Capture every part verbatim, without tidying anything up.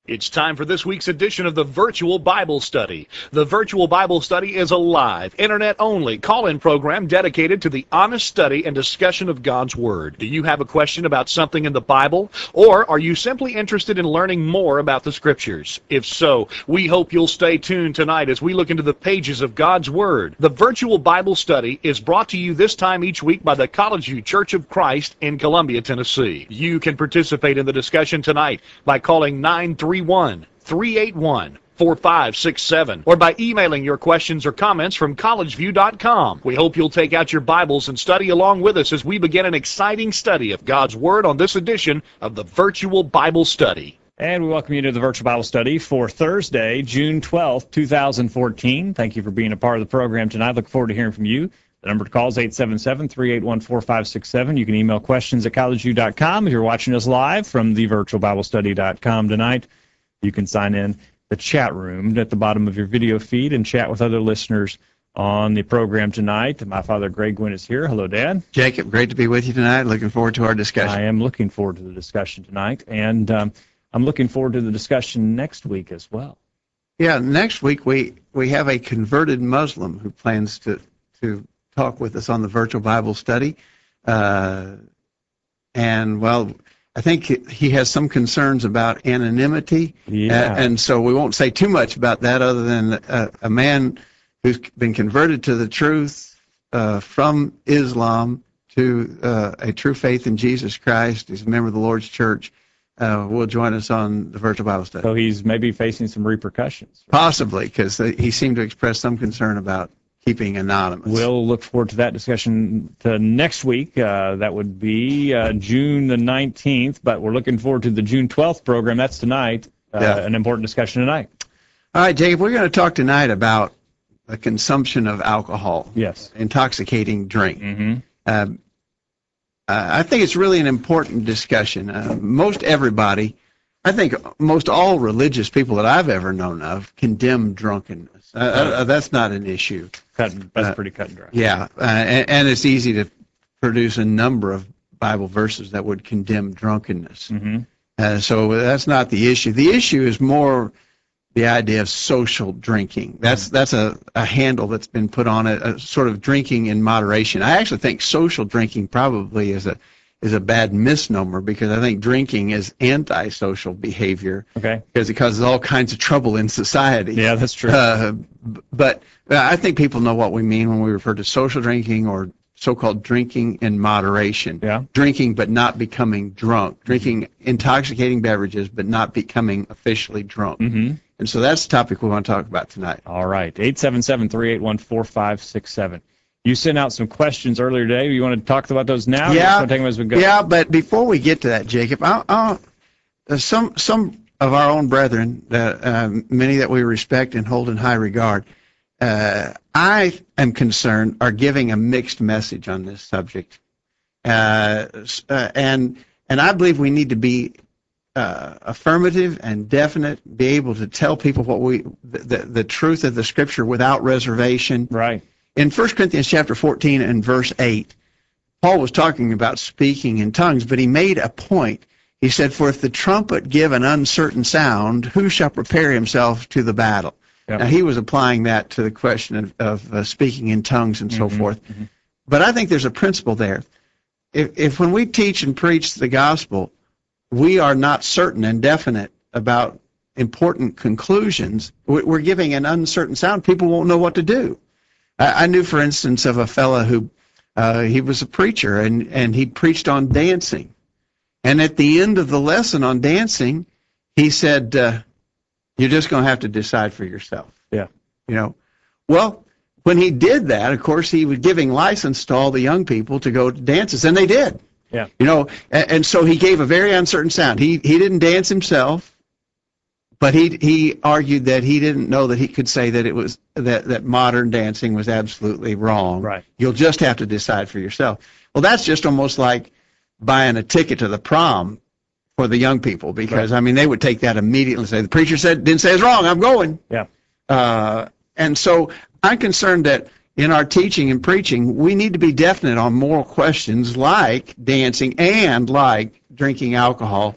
It's time for this week's edition of the Virtual Bible Study. The Virtual Bible Study is a live, internet-only call-in program dedicated to the honest study and discussion of God's Word. Do you have a question about something in the Bible? Or are you simply interested in learning more about the Scriptures? If so, we hope you'll stay tuned tonight as we look into the pages of God's Word. The Virtual Bible Study is brought to you this time each week by the College View Church of Christ in Columbia, Tennessee. You can participate in the discussion tonight by calling nine three one, three eight one, four five six seven or by emailing your questions or comments from college view dot com. We hope you'll take out your Bibles and study along with us as we begin an exciting study of God's Word on this edition of the Virtual Bible Study. And we welcome you to the Virtual Bible Study for Thursday, June twelfth, two thousand fourteen. Thank you for being a part of the program tonight. Look forward to hearing from you. The number to call is eight seven seven, three eight one, four five six seven. You can email questions at college view dot com. If you're watching us live from the virtual bible study dot com tonight, you can sign in the chat room at the bottom of your video feed and chat with other listeners on the program tonight. My father, Greg Gwynn, is here. Hello, Dad. Jacob, great to be with you tonight. Looking forward to our discussion. I am looking forward to the discussion tonight, and um, I'm looking forward to the discussion next week as well. Yeah, next week we, we have a converted Muslim who plans to, to talk with us on the Virtual Bible Study. Uh, and, well, I think he has some concerns about anonymity, yeah. uh, and so we won't say too much about that other than a, a man who's been converted to the truth uh, from Islam to uh, a true faith in Jesus Christ. He's a member of the Lord's Church. Uh, will join us on the Virtual Bible Study. So he's maybe facing some repercussions. Right? Possibly, because he seemed to express some concern about keeping anonymous. We'll look forward to that discussion to next week. Uh, that would be uh, June the nineteenth, but we're looking forward to the June twelfth program. That's tonight, uh, yeah. An important discussion tonight. All right, Jacob, we're going to talk tonight about the consumption of alcohol. Yes. Intoxicating drink. Mm-hmm. Uh, uh, I think it's really an important discussion. Uh, most everybody, I think most all religious people that I've ever known of condemn drunkenness. Uh, uh, that's not an issue. Cut, that's uh, pretty cut and dry. Yeah, uh, and, and it's easy to produce a number of Bible verses that would condemn drunkenness. Mm-hmm. Uh, so that's not the issue. The issue is more the idea of social drinking. That's mm-hmm. that's a, a handle that's been put on it, a sort of drinking in moderation. I actually think social drinking probably is a is a bad misnomer, because I think drinking is antisocial behavior. Okay. Because it causes all kinds of trouble in society. Yeah, that's true. Uh, but I think people know what we mean when we refer to social drinking or so-called drinking in moderation. Yeah. Drinking but not becoming drunk. Drinking intoxicating beverages but not becoming officially drunk. Mm-hmm. And so that's the topic we want to talk about tonight. All right. eight seven seven, three eight one, four five six seven. You sent out some questions earlier today. You want to talk about those now? Yeah, take them as we go? yeah. But before we get to that, Jacob, I'll, I'll, uh, some some of our own brethren, uh, um, many that we respect and hold in high regard, uh, I am concerned, are giving a mixed message on this subject, uh, uh, and and I believe we need to be uh, affirmative and definite, be able to tell people what we the, the the truth of the Scripture without reservation. Right. In First Corinthians chapter fourteen and verse eight, Paul was talking about speaking in tongues, but he made a point. He said, "For if the trumpet give an uncertain sound, who shall prepare himself to the battle?" Yep. Now, he was applying that to the question of, of uh, speaking in tongues and so mm-hmm, forth. Mm-hmm. But I think there's a principle there. If, if when we teach and preach the gospel, we are not certain and definite about important conclusions, we're giving an uncertain sound, people won't know what to do. I knew, for instance, of a fellow who, uh, he was a preacher, and, and he preached on dancing. And at the end of the lesson on dancing, he said, uh, you're just going to have to decide for yourself. Yeah. You know, well, when he did that, of course, he was giving license to all the young people to go to dances, and they did. Yeah. You know, and, and so he gave a very uncertain sound. He, he didn't dance himself. But he he argued that he didn't know that he could say that it was that, that modern dancing was absolutely wrong. Right. You'll just have to decide for yourself. Well, that's just almost like buying a ticket to the prom for the young people, because right. I mean they would take that immediately and say the preacher said didn't say it's wrong. I'm going. Yeah. Uh, and so I'm concerned that in our teaching and preaching we need to be definite on moral questions like dancing and like drinking alcohol.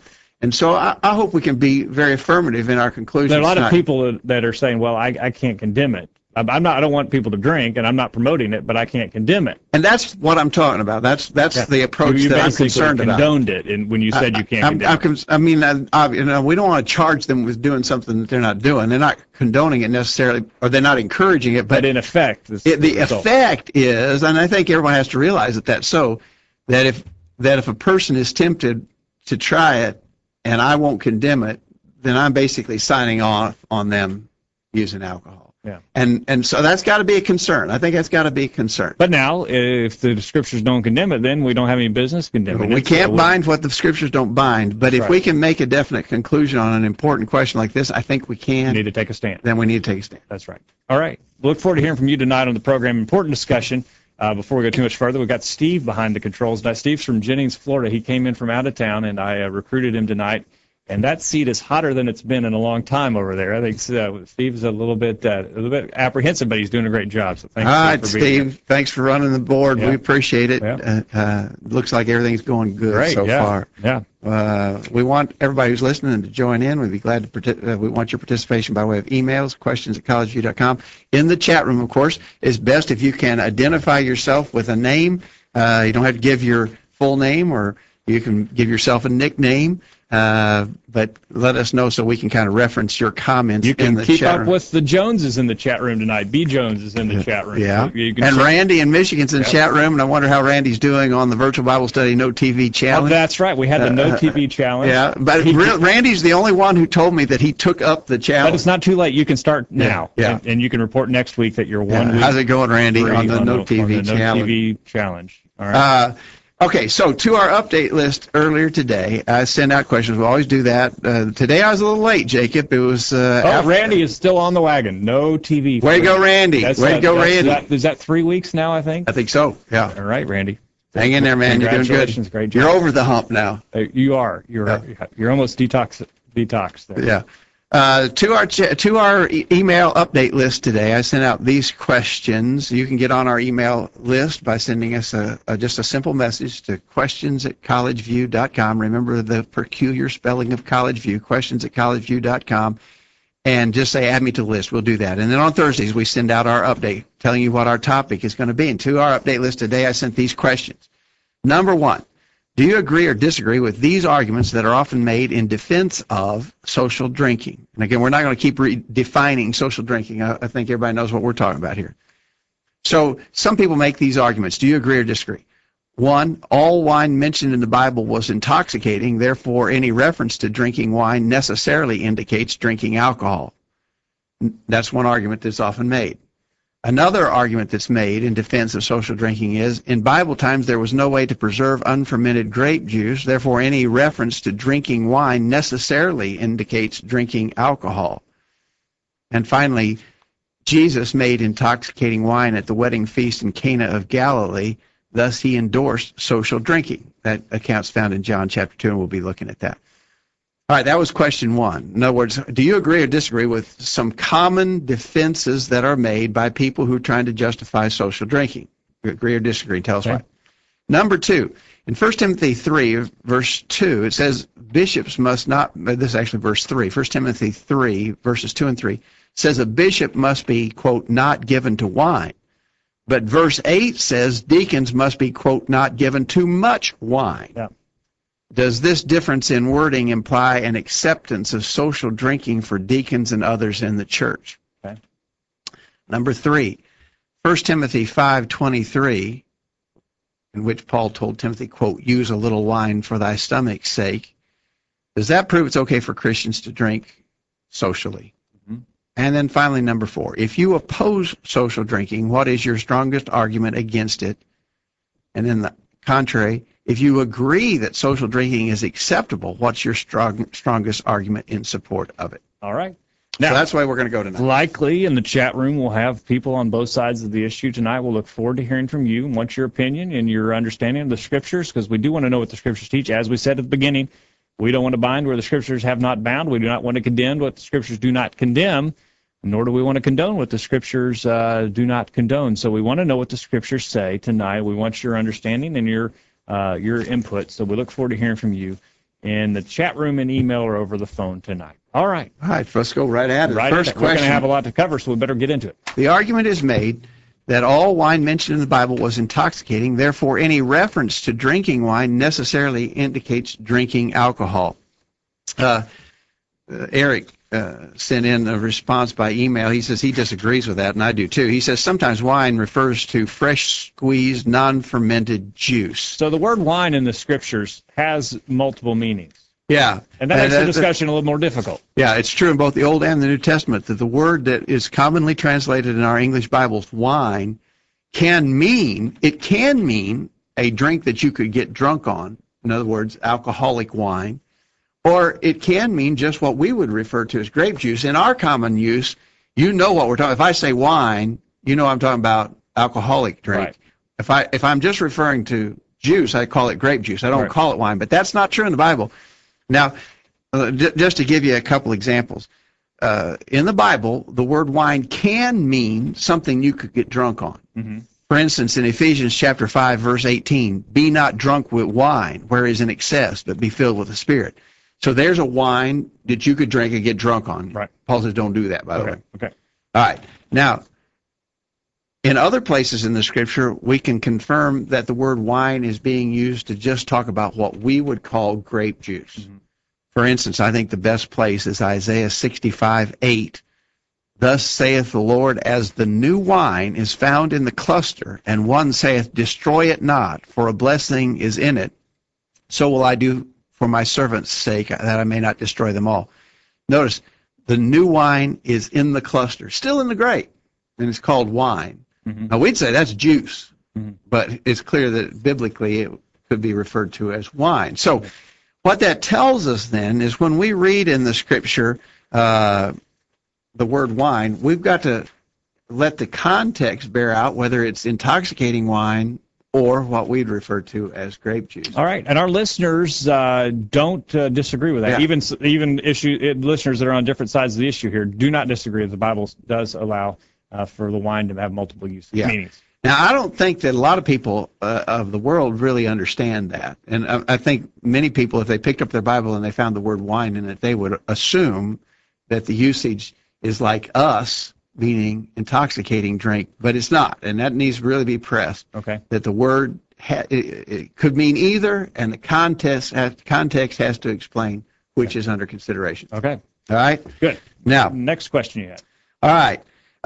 And so I, I hope we can be very affirmative in our conclusions. There are a lot tonight. of people that are saying, well, I, I can't condemn it. I'm I'm not. I don't want people to drink, and I'm not promoting it, but I can't condemn it. And that's what I'm talking about. That's that's Yeah. the approach you, you that I'm basically concerned about. condoned it, and when you said you can't I'm, condemn I'm, it. cons- I mean, I, I, you know, we don't want to charge them with doing something that they're not doing. They're not condoning it necessarily, or they're not encouraging it. But, But in effect, this it, the the result. effect is, and I think everyone has to realize that that's so, that if that if a person is tempted to try it, and I won't condemn it, then I'm basically signing off on them using alcohol. Yeah. And and so that's got to be a concern. I think that's got to be a concern. But now, if the scriptures don't condemn it, then we don't have any business condemning it. We can't So bind what the scriptures don't bind, but if right. we can make a definite conclusion on an important question like this, I think we We can, need to take a stand. then we need to take a stand. That's right. All right. Look forward to hearing from you tonight on the program. Important discussion. Uh, before we go too much further, we've got Steve behind the controls tonight. Steve's from Jennings, Florida. He came in from out of town, and I uh, recruited him tonight. And that seat is hotter than it's been in a long time over there. I think uh, Steve's a little bit uh, a little bit apprehensive, but he's doing a great job. So thanks, All right, Steve, for being here. Steve, thanks for running the board. Yeah. We appreciate it. Yeah. Uh, uh, looks like everything's going good Great. so yeah. far. Yeah. Uh, we want everybody who's listening to join in. We'd be glad to partic- uh, we want your participation by way of emails, questions at college view dot com. In the chat room, of course, it's best if you can identify yourself with a name. Uh, you don't have to give your full name, or you can give yourself a nickname. Uh, but let us know so we can kind of reference your comments You in can the keep chat up room. with the Joneses in the chat room tonight. B. Jones is in the chat room. Yeah, So you can and check- Randy in Michigan's in the Yep. chat room, and I wonder how Randy's doing on the Virtual Bible Study No T V Oh, Challenge. that's right. We had the No Uh, T V challenge. Yeah, but He- re- Randy's the only one who told me that he took up the But challenge. it's not too late. You can start now. yeah. And, and you can report next week that you're one Yeah. week How's it going, Randy, free on the No T V on the No Challenge? T V challenge. All right. Uh, okay, so to our update list earlier today, I sent out questions. We always do that. Uh, today I was a little late, Jacob. It was. Uh, oh, after- Randy is still on the wagon. No T V. Way to free. go, Randy. That's, Way to uh, go, that's- Randy. That, is that three weeks now, I think? I think so, yeah. All right, Randy. Hang in there, man. You're doing Congratulations. good. Great job. You're over the hump now. Uh, you are. You're Yeah. you're almost detox detox there. Yeah. Uh, to our ch- to our e- email update list today, I sent out these questions. You can get on our email list by sending us a, a just a simple message to questions at college view dot com. Remember the peculiar spelling of College View, questions at college view dot com, and just say add me to the list. We'll do that. And then on Thursdays, we send out our update telling you what our topic is going to be. And to our update list today, I sent these questions. Number one, do you agree or disagree with these arguments that are often made in defense of social drinking? And again, we're not going to keep re- defining social drinking. I, I think everybody knows what we're talking about here. So some people make these arguments. Do you agree or disagree? One, all wine mentioned in the Bible was intoxicating. Therefore, any reference to drinking wine necessarily indicates drinking alcohol. That's one argument that's often made. Another argument that's made in defense of social drinking is, in Bible times, there was no way to preserve unfermented grape juice. Therefore, any reference to drinking wine necessarily indicates drinking alcohol. And finally, Jesus made intoxicating wine at the wedding feast in Cana of Galilee. Thus, he endorsed social drinking. That account's found in John chapter two, and we'll be looking at that. All right, that was question one. In other words, do you agree or disagree with some common defenses that are made by people who are trying to justify social drinking? Agree or disagree? Tell us Okay. why. Number two, in First Timothy three, verse two, it says bishops must not, this is actually verse three, First Timothy three, verses two and three, says a bishop must be, quote, not given to wine. But verse eight says deacons must be, quote, not given too much wine. Yeah. Does this difference in wording imply an acceptance of social drinking for deacons and others in the church? Okay. Number three, First Timothy five twenty-three, in which Paul told Timothy, quote, use a little wine for thy stomach's sake. Does that prove it's okay for Christians to drink socially? Mm-hmm. And then finally, number four, if you oppose social drinking, what is your strongest argument against it? And then the contrary, if you agree that social drinking is acceptable, what's your strong, strongest argument in support of it? All right. Now, Now, so that's the way we're going to go tonight. likely in the chat room, we'll have people on both sides of the issue tonight. We'll look forward to hearing from you and what's your opinion and your understanding of the scriptures, because we do want to know what the scriptures teach. As we said at the beginning, we don't want to bind where the scriptures have not bound. We do not want to condemn what the scriptures do not condemn, nor do we want to condone what the scriptures uh, do not condone. So we want to know what the scriptures say tonight. We want your understanding and your uh, your input. So we look forward to hearing from you. in the chat room and email or over the phone tonight. All right. All right, let's go right at it. Right First at it. We're going question. to have a lot to cover, so we better get into it. The argument is made that all wine mentioned in the Bible was intoxicating, therefore any reference to drinking wine necessarily indicates drinking alcohol. Uh, uh, Eric uh, sent in a response by email. He says he disagrees with that, and I do too. He says sometimes wine refers to fresh squeezed, non-fermented juice. So the word wine in the scriptures has multiple meanings. Yeah. And that makes the discussion a little more difficult. Yeah, it's true in both the Old and the New Testament that the word that is commonly translated in our English Bibles, wine, can mean, it can mean a drink that you could get drunk on. In other words, alcoholic wine. Or it can mean just what we would refer to as grape juice. In our common use, you know what we're talking about. If I say wine, you know I'm talking about alcoholic drink. Right. If I if I'm just referring to juice, I call it grape juice. I don't Right. call it wine. But that's not true in the Bible. Now, uh, j- just to give you a couple examples, uh, in the Bible, the word wine can mean something you could get drunk on. Mm-hmm. For instance, in Ephesians chapter five, verse eighteen, be not drunk with wine, where is in excess, but be filled with the Spirit. So there's a wine that you could drink and get drunk on. Right. Paul says don't do that, by Okay. the way. Okay. All right. Now, in other places in the Scripture, we can confirm that the word wine is being used to just talk about what we would call grape juice. Mm-hmm. For instance, I think the best place is Isaiah sixty-five, eight. Thus saith the Lord, as the new wine is found in the cluster, and one saith, destroy it not, for a blessing is in it, so will I do for my servant's sake, that I may not destroy them all. Notice, the new wine is in the cluster, still in the grape, and it's called wine. Mm-hmm. Now, we'd say that's juice, Mm-hmm. but it's clear that biblically it could be referred to as wine. So what that tells us then is when we read in the Scripture uh, the word wine, we've got to let the context bear out whether it's intoxicating wine or what we'd refer to as grape juice. All right, and our listeners uh, don't uh, disagree with that. Yeah. Even even issue uh, listeners that are on different sides of the issue here do not disagree. The Bible does allow uh, for the wine to have multiple uses, Yeah. meanings. Now, I don't think that a lot of people uh, of the world really understand that. And I, I think many people, if they picked up their Bible and they found the word wine in it, they would assume that the usage is like us, meaning intoxicating drink, but it's not. And that needs to really be pressed, Okay. that the word ha- it, it could mean either, and the context has, context has to explain which is under consideration. Okay. All right? Good. Now, Next question you had. all right.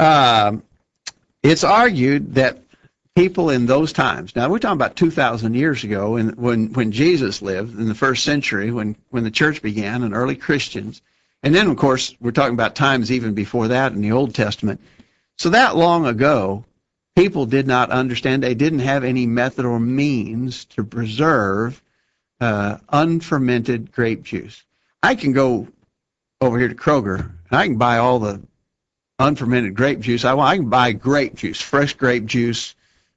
Um, it's argued that people in those times, now we're talking about two thousand years ago, and when, when Jesus lived in the first century, when, when the church began and early Christians, and then, of course, we're talking about times even before that in the Old Testament. So that long ago, people did not understand, they didn't have any method or means to preserve uh, unfermented grape juice. I can go over here to Kroger, and I can buy all the unfermented grape juice I want. I can buy grape juice, fresh grape juice,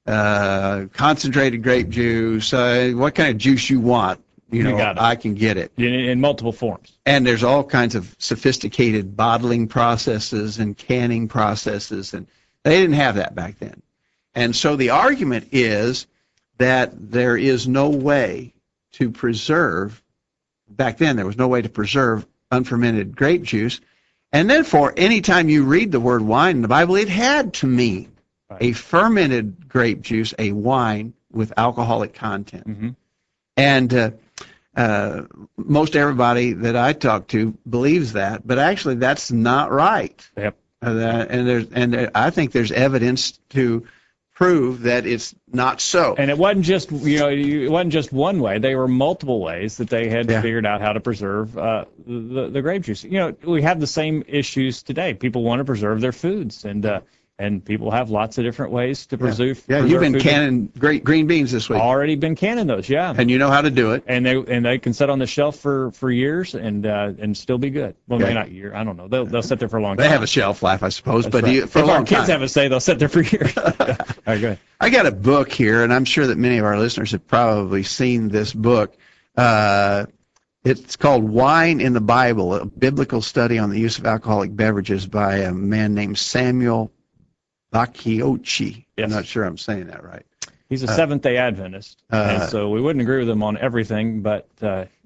uh, concentrated grape juice, uh, what kind of juice you want. You know, You got it. I can get it. In, in multiple forms. And there's all kinds of sophisticated bottling processes and canning processes, and they didn't have that back then. And so the argument is that there is no way to preserve, back then there was no way to preserve unfermented grape juice, and therefore anytime you read the word wine in the Bible, it had to mean Right. a fermented grape juice, a wine with alcoholic content. Mm-hmm. And uh, uh, most everybody that I talk to believes that, but actually that's not right. Yep. Uh, that, and there's and there, I think there's evidence to prove that it's not so. And it wasn't just you know it wasn't just one way. There were multiple ways that they had Yeah. figured out how to preserve uh, the the grape juice. You know, we have the same issues today. People want to preserve their foods, and uh, and people have lots of different ways to preserve. yeah, preserve you've been food. canning great green beans this week, Already been canning those, yeah. and you know how to do it. And they and they can sit on the shelf for, for years and uh, and still be good. Well, maybe Okay. not year. I don't know. They'll they'll sit there for a long They time. have a shelf life, I suppose, That's but right. you, for if a long our kids time. have a say, they'll sit there for years. All right, go ahead. I got a book here, and I'm sure that many of our listeners have probably seen this book. Uh, it's called Wine in the Bible, a biblical study on the use of alcoholic beverages by a man named Samuel Bacchiocchi. Yes. I'm not sure I'm saying that right. He's a Seventh Day Adventist, uh, and so we wouldn't agree with him on everything, but uh,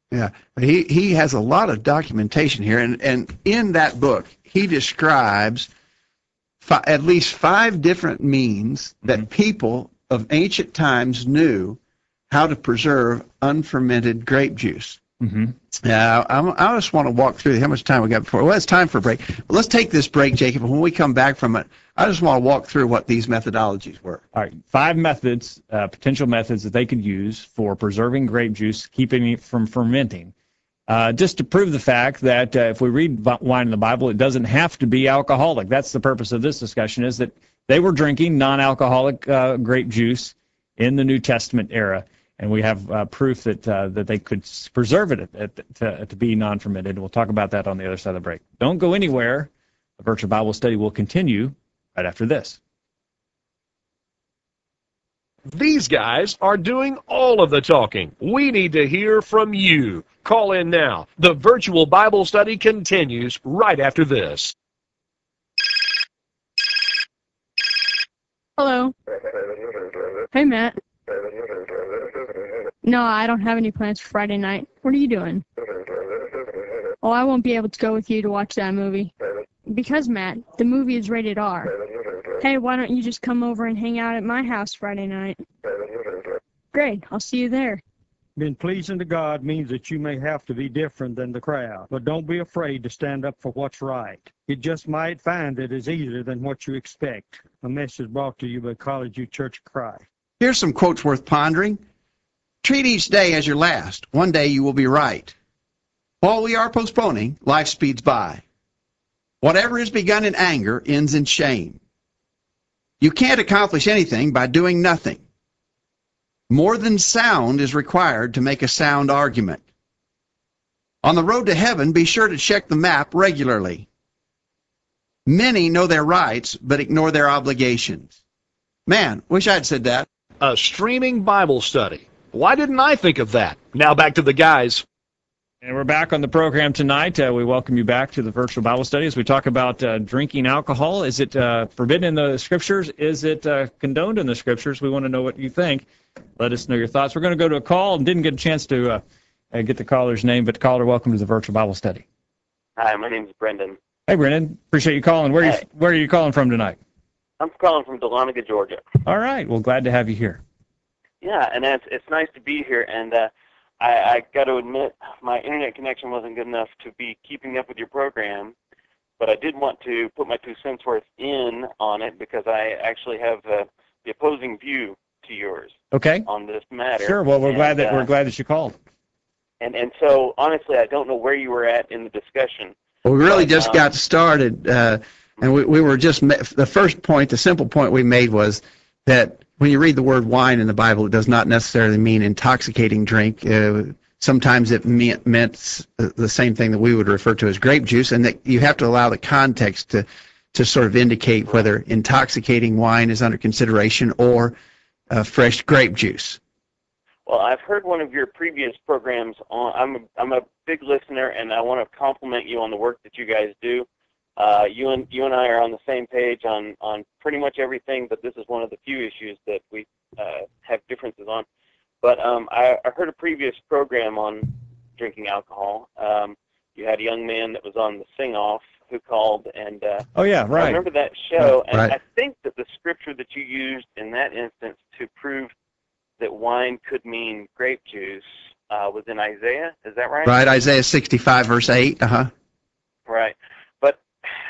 Yeah, he he has a lot of documentation here, and and in that book he describes fi- at least five different means that Mhm. people of ancient times knew how to preserve unfermented grape juice. Mm-hmm. Now, I'm, I just want to walk through how much time we got before. Well, it's time for a break. Well, let's take this break, Jacob. And when we come back from it, I just want to walk through what these methodologies were. All right, five methods, uh, potential methods that they could use for preserving grape juice, keeping it from fermenting. Uh, just to prove the fact that uh, if we read wine in the Bible, it doesn't have to be alcoholic. That's the purpose of this discussion, is that they were drinking non-alcoholic uh, grape juice in the New Testament era. And we have uh, proof that uh, that they could preserve it at, at, to, to be non-fermented. We'll talk about that on the other side of the break. Don't go anywhere. The Virtual Bible Study will continue right after this. These guys are doing all of the talking. We need to hear from you. Call in now. The Virtual Bible Study continues right after this. Hello. Hey, Matt. No, I don't have any plans for Friday night. What are you doing? Oh, I won't be able to go with you to watch that movie. Because, Matt, the movie is rated R. Hey, why don't you just come over and hang out at my house Friday night? Great, I'll see you there. Being pleasing to God means that you may have to be different than the crowd, but don't be afraid to stand up for what's right. You just might find it is easier than what you expect. A message brought to you by College U Church of Christ. Here's some quotes worth pondering. Treat each day as your last. One day you will be right. While we are postponing, life speeds by. Whatever is begun in anger ends in shame. You can't accomplish anything by doing nothing. More than sound is required to make a sound argument. On the road to heaven, be sure to check the map regularly. Many know their rights, but ignore their obligations. Man, wish I'd said that. A streaming Bible study. Why didn't I think of that? Now back to the guys. And we're back on the program tonight. Uh, we welcome you back to the Virtual Bible Study as we talk about uh, drinking alcohol. Is it uh, forbidden in the Scriptures? Is it uh, condoned in the Scriptures? We want to know what you think. Let us know your thoughts. We're going to go to a call and didn't get a chance to uh, uh, get the caller's name, but caller, welcome to the Virtual Bible Study. Hi, my name is Brendan. Hey, Brendan. Appreciate you calling. Where, Hey. are you, where are you calling from tonight? I'm calling from Dahlonega, Georgia. All right. Well, glad to have you here. Yeah, and it's it's nice to be here. And uh, I, I got to admit, my internet connection wasn't good enough to be keeping up with your program, but I did want to put my two cents worth in on it because I actually have uh, the opposing view to yours Okay. on this matter. Sure. Well, we're and, glad that uh, we're glad that you called. And and so honestly, I don't know where you were at in the discussion. Well, we really But, just um, got started, uh, and we, we were just, ma- the first point, the simple point we made was that when you read the word wine in the Bible, it does not necessarily mean intoxicating drink. Uh, sometimes it meant, meant the same thing that we would refer to as grape juice, and that you have to allow the context to, to sort of indicate whether intoxicating wine is under consideration or uh, fresh grape juice. Well, I've heard one of your previous programs on. I'm a, I'm a big listener, and I want to compliment you on the work that you guys do. Uh, you and you and I are on the same page on, on pretty much everything, but this is one of the few issues that we uh, have differences on. But um, I, I heard a previous program on drinking alcohol. Um, you had a young man that was on the sing-off who called, and uh, Oh, yeah, right. I remember that show, and Right. I think that the scripture that you used in that instance to prove that wine could mean grape juice uh, was in Isaiah. Is that right? Right, Isaiah sixty-five, verse eight, uh-huh. Right. But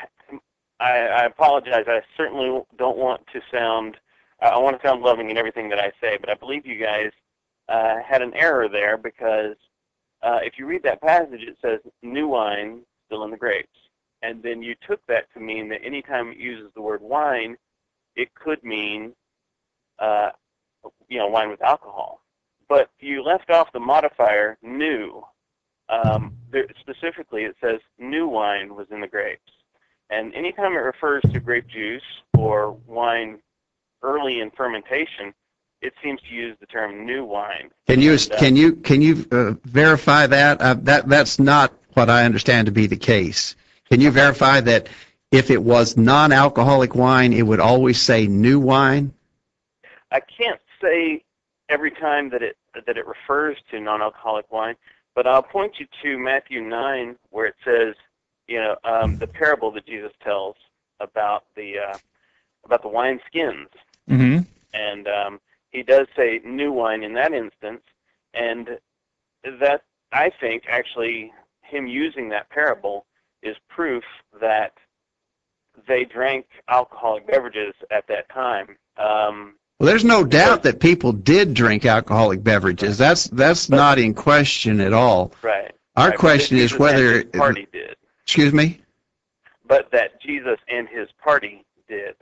I, I apologize. I certainly don't want to sound, I want to sound loving in everything that I say, but I believe you guys uh, had an error there because uh, if you read that passage, it says new wine still in the grapes. And then you took that to mean that anytime it uses the word wine, it could mean uh, you know, wine with alcohol. But you left off the modifier new. Um, there, specifically, it says new wine was in the grapes. And anytime it refers to grape juice or wine early in fermentation, it seems to use the term new wine. Can you And, uh, can you can you uh, verify that? Uh, that that's not what I understand to be the case. Can you verify that if it was non-alcoholic wine, it would always say new wine? I can't say every time that it that it refers to non-alcoholic wine, But I'll point you to Matthew nine, where it says, you know, um, the parable that Jesus tells about the uh, about the wine skins, Mm-hmm. and um, he does say new wine in that instance, and that, I think, actually, him using that parable is proof that they drank alcoholic beverages at that time. Um, Well, there's no doubt that people did drink alcoholic beverages. That's that's But- not in question at all. right. Our right, but question that is Jesus whether and his party did, excuse me. but that Jesus and his party did,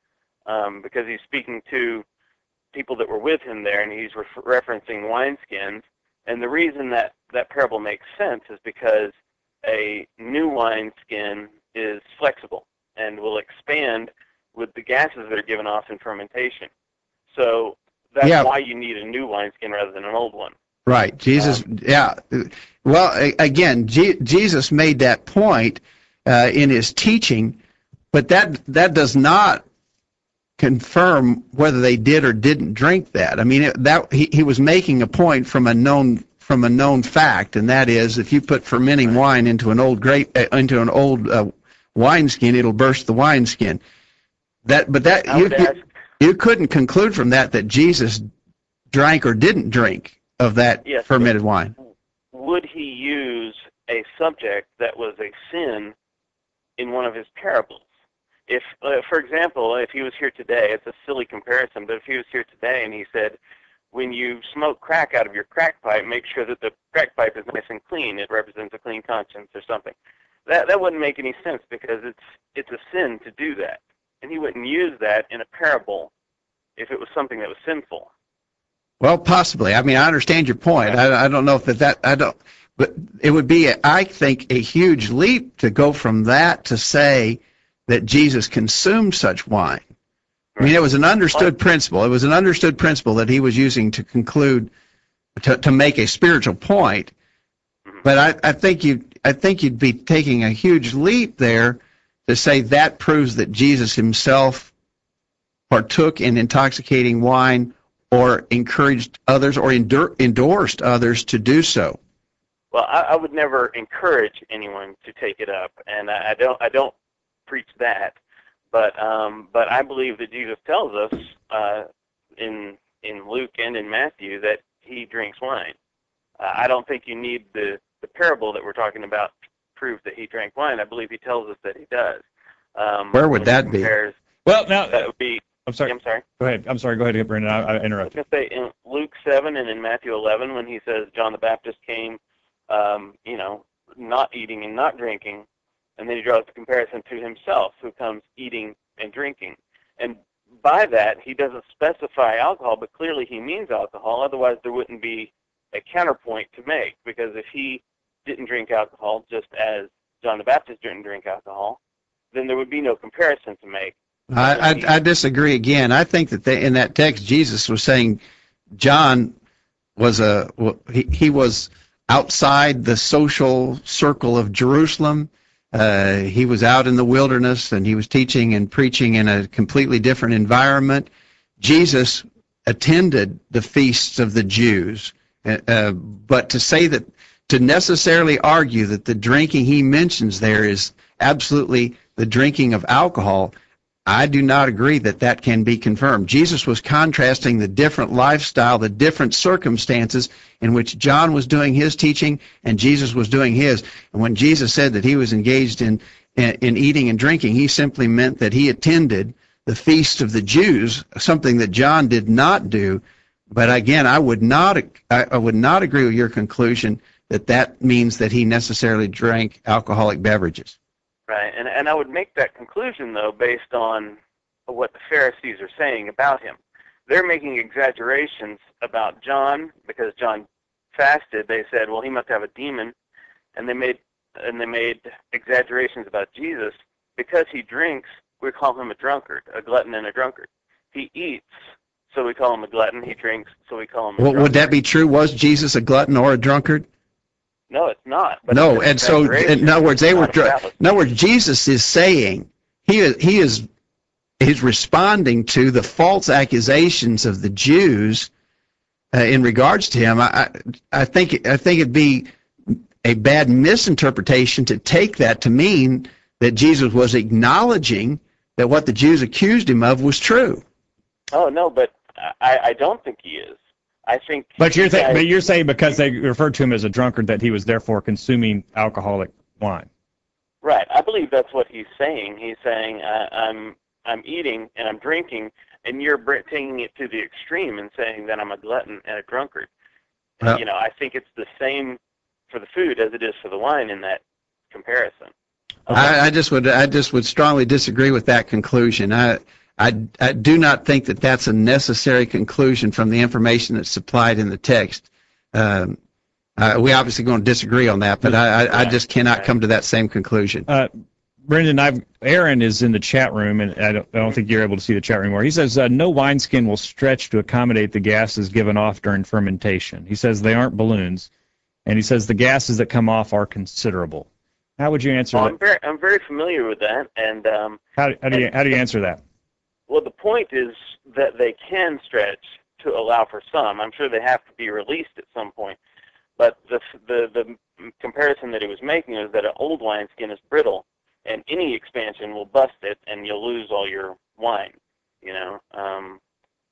um, because he's speaking to people that were with him there, and he's re- referencing wineskins. And the reason that that parable makes sense is because a new wineskin is flexible and will expand with the gases that are given off in fermentation. So that's Yeah. why you need a new wineskin rather than an old one. Right. Jesus, yeah. Well, a- again, Je- Jesus made that point uh, in his teaching, but that that does not confirm whether they did or didn't drink that. I mean, it, that he, he was making a point from a known from a known fact, and that is, if you put fermenting wine into an old grape uh, into an old uh, wineskin, it'll burst the wineskin. That, but that I you, would you ask, you couldn't conclude from that that Jesus drank or didn't drink of that Yes, fermented wine. would he use a subject that was a sin in one of his parables? If, uh, for example, if he was here today, it's a silly comparison, but if he was here today and he said, when you smoke crack out of your crack pipe, make sure that the crack pipe is nice and clean. It represents a clean conscience or something. That that wouldn't make any sense, because it's it's a sin to do that. And he wouldn't use that in a parable if it was something that was sinful. Well, possibly. I mean, I understand your point. I, I don't know if that, that I don't, but it would be, a, I think, a huge leap to go from that to say that Jesus consumed such wine. I mean, it was an understood principle. It was an understood principle that he was using to conclude, to, to make a spiritual point. But I, I think you, I think you'd be taking a huge leap there to say that proves that Jesus himself partook in intoxicating wine, or encouraged others, or endor- endorsed others to do so. Well, I, I would never encourage anyone to take it up, and I, I don't I don't preach that. But um, but I believe that Jesus tells us uh, in in Luke and in Matthew that he drinks wine. Uh, I don't think you need the, the parable that we're talking about to prove that he drank wine. I believe he tells us that he does. Um, Where would when he that be? compares- Well, now, That would be. I'm sorry. I'm sorry. Go ahead. I'm sorry. Go ahead, Brendan. I, I I was interrupted. going to say in Luke seven and in Matthew eleven, when he says John the Baptist came, um, you know, not eating and not drinking, and then he draws the comparison to himself, who comes eating and drinking. And by that, he doesn't specify alcohol, but clearly he means alcohol. Otherwise, there wouldn't be a counterpoint to make, because if he didn't drink alcohol, just as John the Baptist didn't drink alcohol, then there would be no comparison to make. I, I, I disagree again. I think that they, in that text, Jesus was saying John was a he, he was outside the social circle of Jerusalem. Uh, he was out in the wilderness, and he was teaching and preaching in a completely different environment. Jesus attended the feasts of the Jews, uh, but to say that, to necessarily argue that the drinking he mentions there is absolutely the drinking of alcohol, I do not agree that that can be confirmed. Jesus was contrasting the different lifestyle, the different circumstances in which John was doing his teaching and Jesus was doing his. And when Jesus said that he was engaged in, in, in eating and drinking, he simply meant that he attended the feast of the Jews, something that John did not do. But again, I would not, I, I would not agree with your conclusion that that means that he necessarily drank alcoholic beverages. Right, and and I would make that conclusion, though, based on what the Pharisees are saying about him. They're making exaggerations about John, because John fasted. They said, well, he must have a demon, and they made and they made exaggerations about Jesus. Because he drinks, we call him a drunkard, a glutton and a drunkard. He eats, so we call him a glutton. He drinks, so we call him a Well, drunkard. would that be true? Was Jesus a glutton or a drunkard? No, it's not. But No, it's an and so exaggeration. in other words, they It's were. not a dr- fallacy. In other words, Jesus is saying he is he is he's responding to the false accusations of the Jews uh, in regards to him. I I I think I think it'd be a bad misinterpretation to take that to mean that Jesus was acknowledging that what the Jews accused him of was true. Oh no, but I, I don't think he is. I think. But you're th- guys, but you're saying because they referred to him as a drunkard that he was therefore consuming alcoholic wine. Right. I believe that's what he's saying. He's saying uh, I'm I'm eating and I'm drinking, and you're br- taking it to the extreme and saying that I'm a glutton and a drunkard. Well, you know, I think it's the same for the food as it is for the wine in that comparison. I, I just would I just would strongly disagree with that conclusion. I, I I do not think that that's a necessary conclusion from the information that's supplied in the text. Um, uh, we obviously going to disagree on that, but I, I, I just cannot come to that same conclusion. Uh, Brendan, I've, Aaron is in the chat room, and I don't, I don't think you're able to see the chat room anymore. He says, uh, no wineskin will stretch to accommodate the gases given off during fermentation. He says they aren't balloons, and he says the gases that come off are considerable. How would you answer well, that? I'm very, I'm very familiar with that, and um, How, how, do you, and, how do you answer that? well, the point is that they can stretch to allow for some. I'm sure they have to be released at some point, but the the the comparison that he was making is that an old wineskin is brittle, and any expansion will bust it, and you'll lose all your wine. You know, um,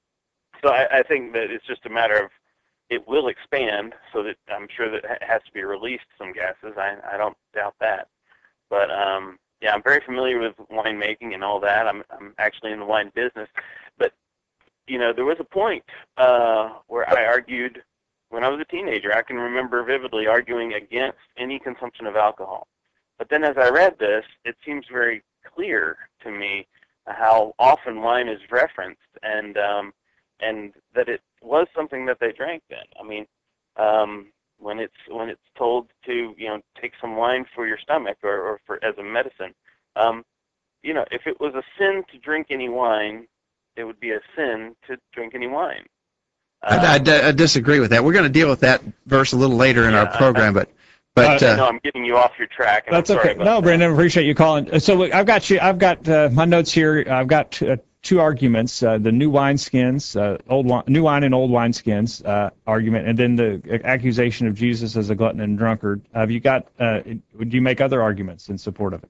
so I, I think that it's just a matter of it will expand, so that I'm sure that it has to be released some gases. I I don't doubt that, but um, yeah, I'm very familiar with winemaking and all that. I'm I'm actually in the wine business, but you know, there was a point uh, where I argued when I was a teenager. I can remember vividly arguing against any consumption of alcohol. But then as I read this, it seems very clear to me how often wine is referenced, and um, and that it was something that they drank then. I mean, um, when it's when it's told to, you know, take some wine for your stomach or, or for as a medicine, um, you know, if it was a sin to drink any wine, it would be a sin to drink any wine. Um, I, I, I disagree with that. We're going to deal with that verse a little later in yeah, our program, I, but but I uh, know I'm getting you off your track. And That's I'm sorry okay. about No, that. Brendan, appreciate you calling. So look, I've got you. I've got uh, my notes here. I've got uh, two arguments: uh, the new wineskins, uh, old wine, new wine and old wineskins uh, argument, and then the accusation of Jesus as a glutton and drunkard. Have you got? Uh, would you make other arguments in support of it?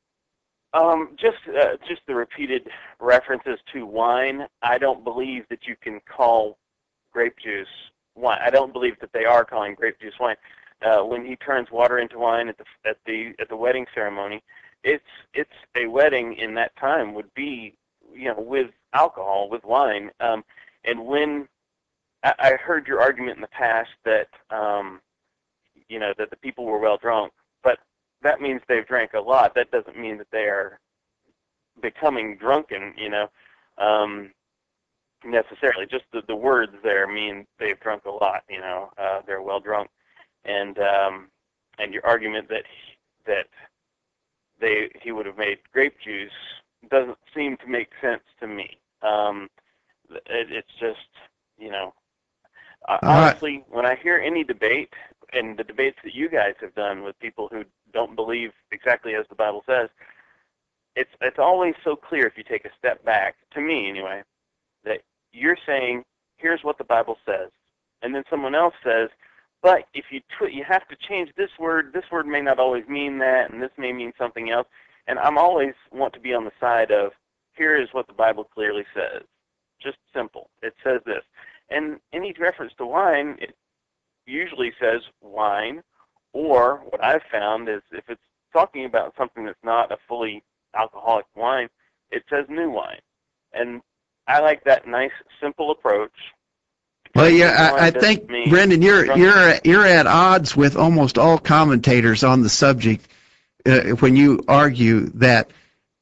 Um, just uh, just the repeated references to wine. I don't believe that you can call grape juice wine. I don't believe that they are calling grape juice wine. Uh, when he turns water into wine at the at the at the wedding ceremony, it's it's a wedding in that time would be, you know, with alcohol, with wine. Um, and when I, I heard your argument in the past that um, you know that the people were well drunk, but that means they've drank a lot. That doesn't mean that they are becoming drunken, you know, um, necessarily. Just the, the words there mean they've drunk a lot, you know, uh, they're well drunk. And um, and your argument that he, that they he would have made grape juice doesn't seem to make sense to me. Um, it, it's just, you know, uh, honestly, right. When I hear any debate, and the debates that you guys have done with people who don't believe exactly as the Bible says, it's it's always so clear if you take a step back, to me anyway, that you're saying, here's what the Bible says. And then someone else says, but if you tw- you have to change this word, this word may not always mean that, and this may mean something else. And I'm always want to be on the side of, here is what the Bible clearly says. Just simple. It says this. And any reference to wine, it usually says wine, or what I've found is if it's talking about something that's not a fully alcoholic wine, it says new wine. And I like that nice, simple approach. Well, yeah, I, I think, Brendan, you're you're you're at odds with almost all commentators on the subject uh, when you argue that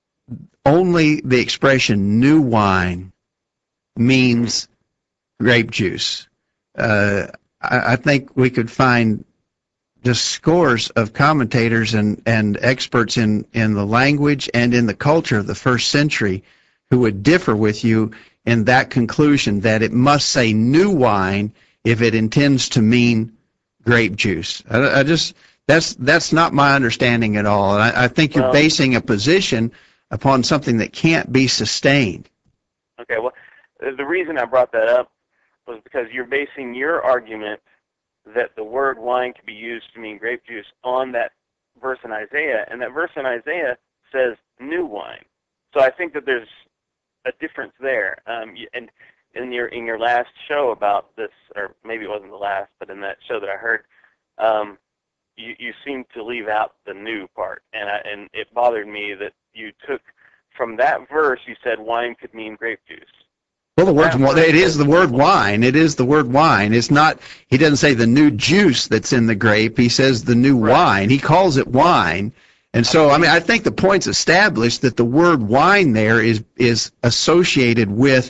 only the expression "new wine" means grape juice. Uh, I, I think we could find just scores of commentators and, and experts in, in the language and in the culture of the first century who would differ with you in that conclusion that it must say new wine if it intends to mean grape juice. I, I just that's that's not my understanding at all. And I, I think you're well, basing a position upon something that can't be sustained. Okay, well, the reason I brought that up was because you're basing your argument that the word wine could be used to mean grape juice on that verse in Isaiah, and that verse in Isaiah says new wine. So I think that there's a difference there. Um, and in your in your last show about this, or maybe it wasn't the last, but in that show that I heard, um, you you seemed to leave out the new part, and I, and it bothered me that you took from that verse. You said wine could mean grape juice. Well, the word, it is the word wine. It is the word wine. It's not, he doesn't say the new juice that's in the grape. He says the new right. wine. He calls it wine. And so, I mean, I think the point's established that the word wine there is, is associated with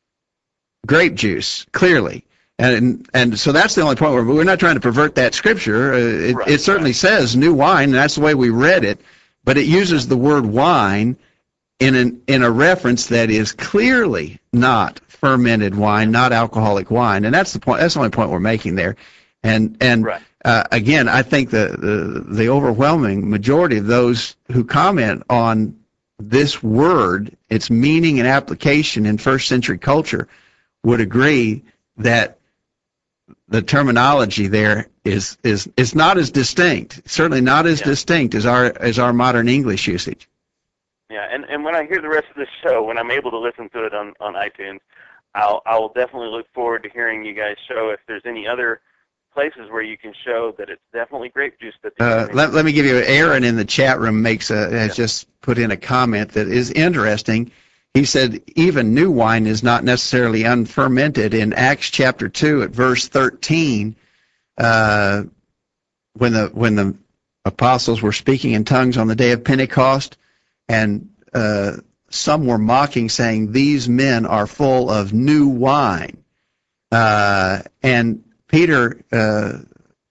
grape juice, clearly. And and so that's the only point where we're not trying to pervert that scripture. Uh, it, right, it certainly right. says new wine, and that's the way we read it. But it uses the word wine in an in a reference that is clearly not fermented wine, not alcoholic wine, and that's the point. That's the only point we're making there. And and right. uh, again, I think the, the the overwhelming majority of those who comment on this word, its meaning and application in first century culture, would agree that the terminology there is is is not as distinct, certainly not as yeah. distinct as our as our modern English usage. Yeah, and, and when I hear the rest of the show, when I'm able to listen to it on, on iTunes, I'll I'll definitely look forward to hearing you guys show if there's any other places where you can show that it's definitely grape juice. That Uh, let, let me give you, Aaron in the chat room makes a, has yeah. just put in a comment that is interesting. He said, even new wine is not necessarily unfermented. In Acts chapter two at verse thirteen, uh, when the when the apostles were speaking in tongues on the day of Pentecost, and uh, some were mocking, saying, these men are full of new wine. Uh, and Peter uh,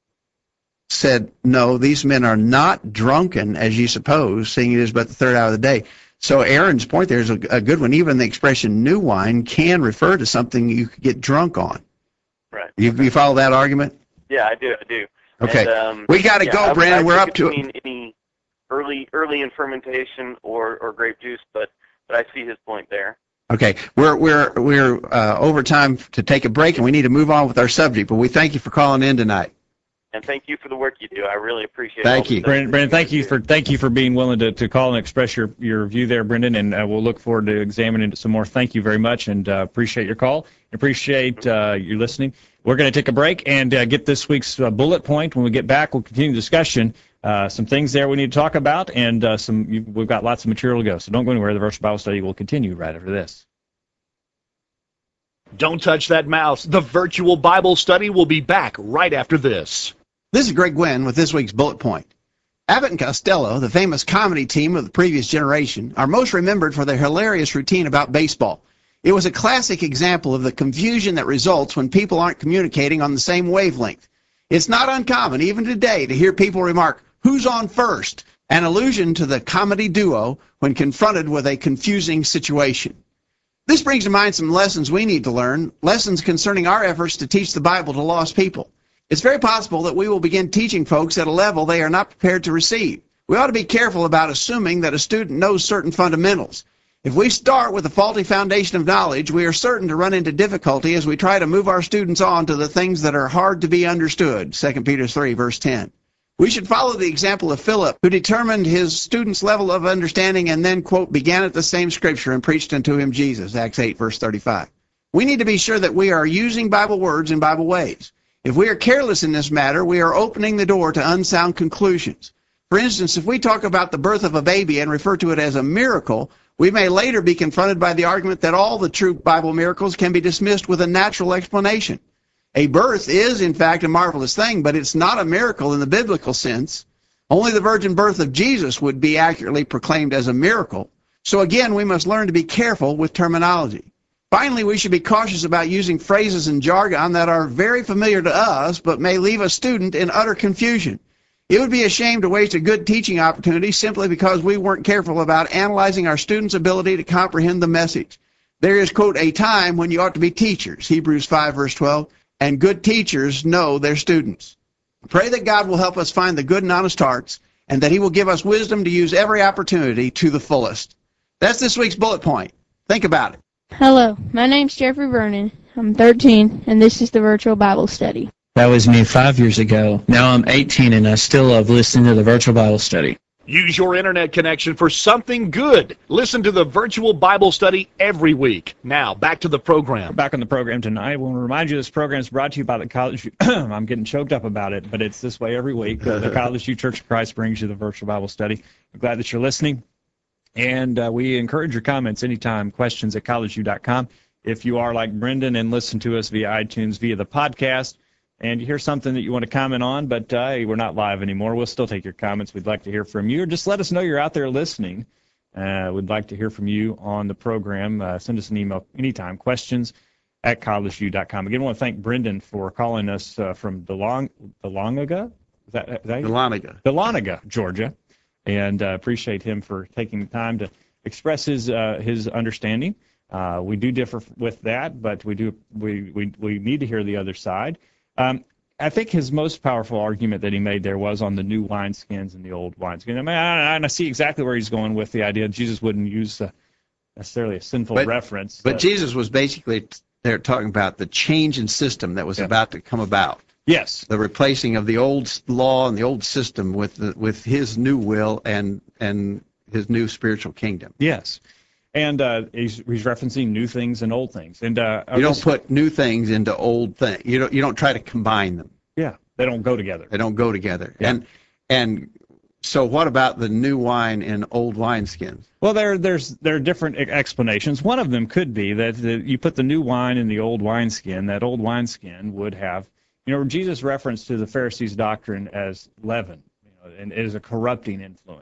said, no, these men are not drunken, as you suppose, seeing it is but the third hour of the day. So Aaron's point there is a, a good one. Even the expression new wine can refer to something you could get drunk on. Right. You, you follow that argument? Yeah, I do. I do. Okay. And, um, we got to yeah, go, I, Brandon. I We're took up to it. Mean any early, early in fermentation or, or grape juice, but but I see his point there. Okay, we're we're we're uh, over time to take a break, and we need to move on with our subject. But we thank you for calling in tonight. And thank you for the work you do. I really appreciate it. Thank you, Brandon. Brandon, thank you for thank you for being willing to, to call and express your, your view there, Brendan. And uh, we'll look forward to examining it some more. Thank you very much, and uh, appreciate your call. Appreciate uh, you listening. We're going to take a break and uh, get this week's uh, bullet point. When we get back, we'll continue the discussion. Uh, some things there we need to talk about, and uh, some you, we've got lots of material to go. So don't go anywhere. The Virtual Bible Study will continue right after this. Don't touch that mouse. The Virtual Bible Study will be back right after this. This is Greg Gwynn with this week's bullet point. Abbott and Costello, the famous comedy team of the previous generation, are most remembered for their hilarious routine about baseball. It was a classic example of the confusion that results when people aren't communicating on the same wavelength. It's not uncommon, even today, to hear people remark, "Who's on first?" an allusion to the comedy duo when confronted with a confusing situation. This brings to mind some lessons we need to learn, lessons concerning our efforts to teach the Bible to lost people. It's very possible that we will begin teaching folks at a level they are not prepared to receive. We ought to be careful about assuming that a student knows certain fundamentals. If we start with a faulty foundation of knowledge, we are certain to run into difficulty as we try to move our students on to the things that are hard to be understood, Second Peter three, verse ten. We should follow the example of Philip, who determined his student's level of understanding and then, quote, began at the same scripture and preached unto him Jesus, Acts eight, verse thirty-five. We need to be sure that we are using Bible words in Bible ways. If we are careless in this matter, we are opening the door to unsound conclusions. For instance, if we talk about the birth of a baby and refer to it as a miracle, we may later be confronted by the argument that all the true Bible miracles can be dismissed with a natural explanation. A birth is, in fact, a marvelous thing, but it's not a miracle in the biblical sense. Only the virgin birth of Jesus would be accurately proclaimed as a miracle. So again, we must learn to be careful with terminology. Finally, we should be cautious about using phrases and jargon that are very familiar to us, but may leave a student in utter confusion. It would be a shame to waste a good teaching opportunity simply because we weren't careful about analyzing our students' ability to comprehend the message. There is, quote, a time when you ought to be teachers, Hebrews five, verse twelve, and good teachers know their students. Pray that God will help us find the good and honest hearts, and that he will give us wisdom to use every opportunity to the fullest. That's this week's bullet point. Think about it. Hello, my name's Jeffrey Vernon. I'm thirteen, and this is the Virtual Bible Study. That was me five years ago. Now I'm eighteen and I still love listening to the virtual Bible study. Use your internet connection for something good. Listen to the virtual Bible study every week. Now, back to the program. Back on the program tonight. I want to remind you this program is brought to you by the College. I'm getting choked up about it, but it's this way every week. Uh, the College U Church of Christ brings you the virtual Bible study. I'm glad that you're listening. And uh, we encourage your comments anytime, questions at college u dot com. If you are like Brendan and listen to us via iTunes, via the podcast, and you hear something that you want to comment on, but uh, hey, we're not live anymore, we'll still take your comments. We'd like to hear from you. Or just let us know you're out there listening. Uh, we'd like to hear from you on the program. Uh, send us an email anytime, questions at college u dot com. Again, I want to thank Brendan for calling us uh, from DeLong, DeLongaga? Is that, is that Dahlonega. Dahlonega, Georgia. And uh, appreciate him for taking the time to express his uh, his understanding. Uh, we do differ with that, but we do we, we, we need to hear the other side. Um, I think his most powerful argument that he made there was on the new wineskins and the old wineskins. I mean, I, I see exactly where he's going with the idea Jesus wouldn't use uh, necessarily a sinful But- reference. But uh, Jesus was basically t- there talking about the change in system that was Yeah. about to come about. yes, The replacing of the old s- law and the old system with the, with his new will and and his new spiritual kingdom. yes. And uh, he's, he's referencing new things and old things. And uh, You don't this- put new things into old things. You don't you don't try to combine them. yeah, they don't go together. They don't go together. Yeah. And and so what about the new wine in old wineskins? Well, there, there's there are different e- explanations. One of them could be that the, you put the new wine in the old wineskin. That old wineskin would have, you know, Jesus referenced to the Pharisees' doctrine as leaven, you know, and it is a corrupting influence.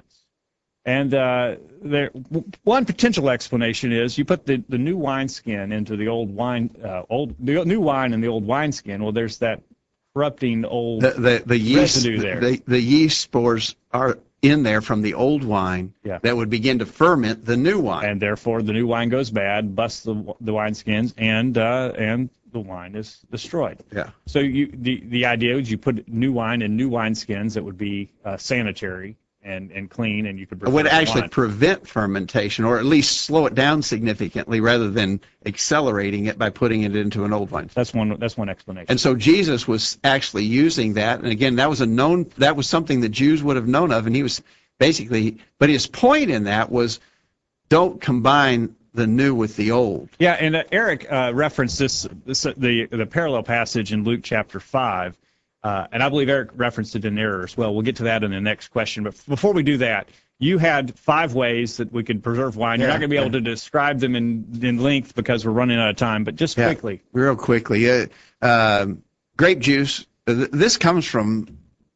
And uh, there, w- one potential explanation is you put the, the new wineskin into the old wine, uh, old the new wine in the old wineskin. Well, there's that corrupting old. The the, the yeast Residue there. the, the yeast spores are in there from the old wine Yeah. that would begin to ferment the new wine. And therefore, the new wine goes bad, busts the the wineskins, and uh, and the wine is destroyed. Yeah. So you the the idea is you put new wine in new wineskins that would be uh, sanitary and, and clean, and you could It would preserve the actually wine. prevent fermentation, or at least slow it down significantly, rather than accelerating it by putting it into an old wine. That's one. That's one explanation. And so Jesus was actually using that, and again, that was a known, that was something that Jews would have known of, and he was basically, but his point in that was, don't combine the new with the old. Yeah, and uh, Eric uh, referenced this, this uh, the the parallel passage in Luke chapter five, uh, and I believe Eric referenced it in there as well. We'll get to that in the next question. But before we do that, you had five ways that we could preserve wine. You're Yeah, not going to be able to describe them in, in length because we're running out of time, but just Yeah. quickly. Real quickly, uh, um, grape juice. uh, th- This comes from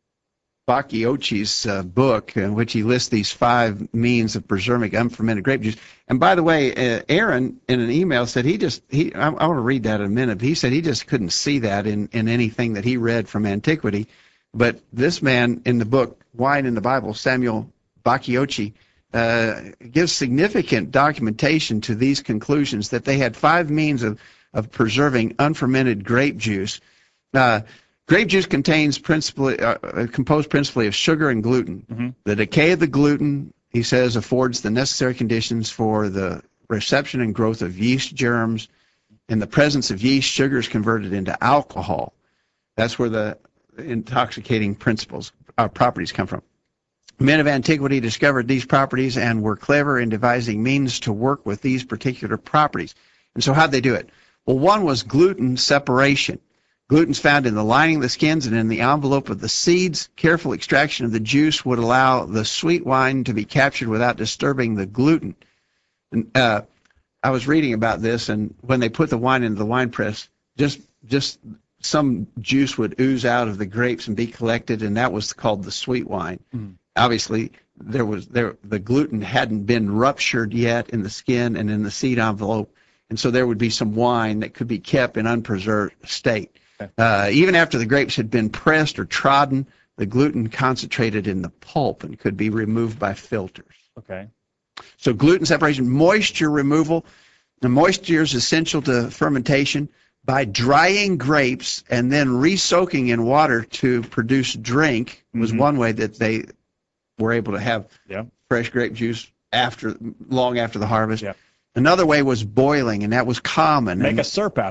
Bacchiocchi's uh, book, in which he lists these five means of preserving unfermented grape juice. And by the way, uh, Aaron in an email said he just he. I, I want to read that in a minute. But he said he just couldn't see that in in anything that he read from antiquity. But this man in the book Wine in the Bible, Samuel Bacchiocchi, uh, gives significant documentation to these conclusions that they had five means of of preserving unfermented grape juice. Uh, grape juice contains principally, uh, uh, composed principally of sugar and gluten. Mhm. The decay of the gluten, he says, affords the necessary conditions for the reception and growth of yeast germs. In the presence of yeast, sugar is converted into alcohol. That's where the intoxicating principles, uh, properties come from. Men of antiquity discovered these properties and were clever in devising means to work with these particular properties. And so how'd they do it? Well, one was gluten separation. Gluten's found in the lining of the skins and in the envelope of the seeds. Careful extraction of the juice would allow the sweet wine to be captured without disturbing the gluten. And, uh, I was reading about this, and when they put the wine into the wine press, just just some juice would ooze out of the grapes and be collected, and that was called the sweet wine. Mm. Obviously, there was there the gluten hadn't been ruptured yet in the skin and in the seed envelope, and so there would be some wine that could be kept in unpreserved state. Okay. Uh, even after the grapes had been pressed or trodden, the gluten concentrated in the pulp and could be removed by filters. Okay. So gluten separation, moisture removal. The moisture is essential to fermentation. By drying grapes and then re-soaking in water to produce drink was Mhm. one way that they were able to have Yeah. fresh grape juice after long after the harvest. Yeah. Another way was boiling, and that was common. Make And- a syrup out of it.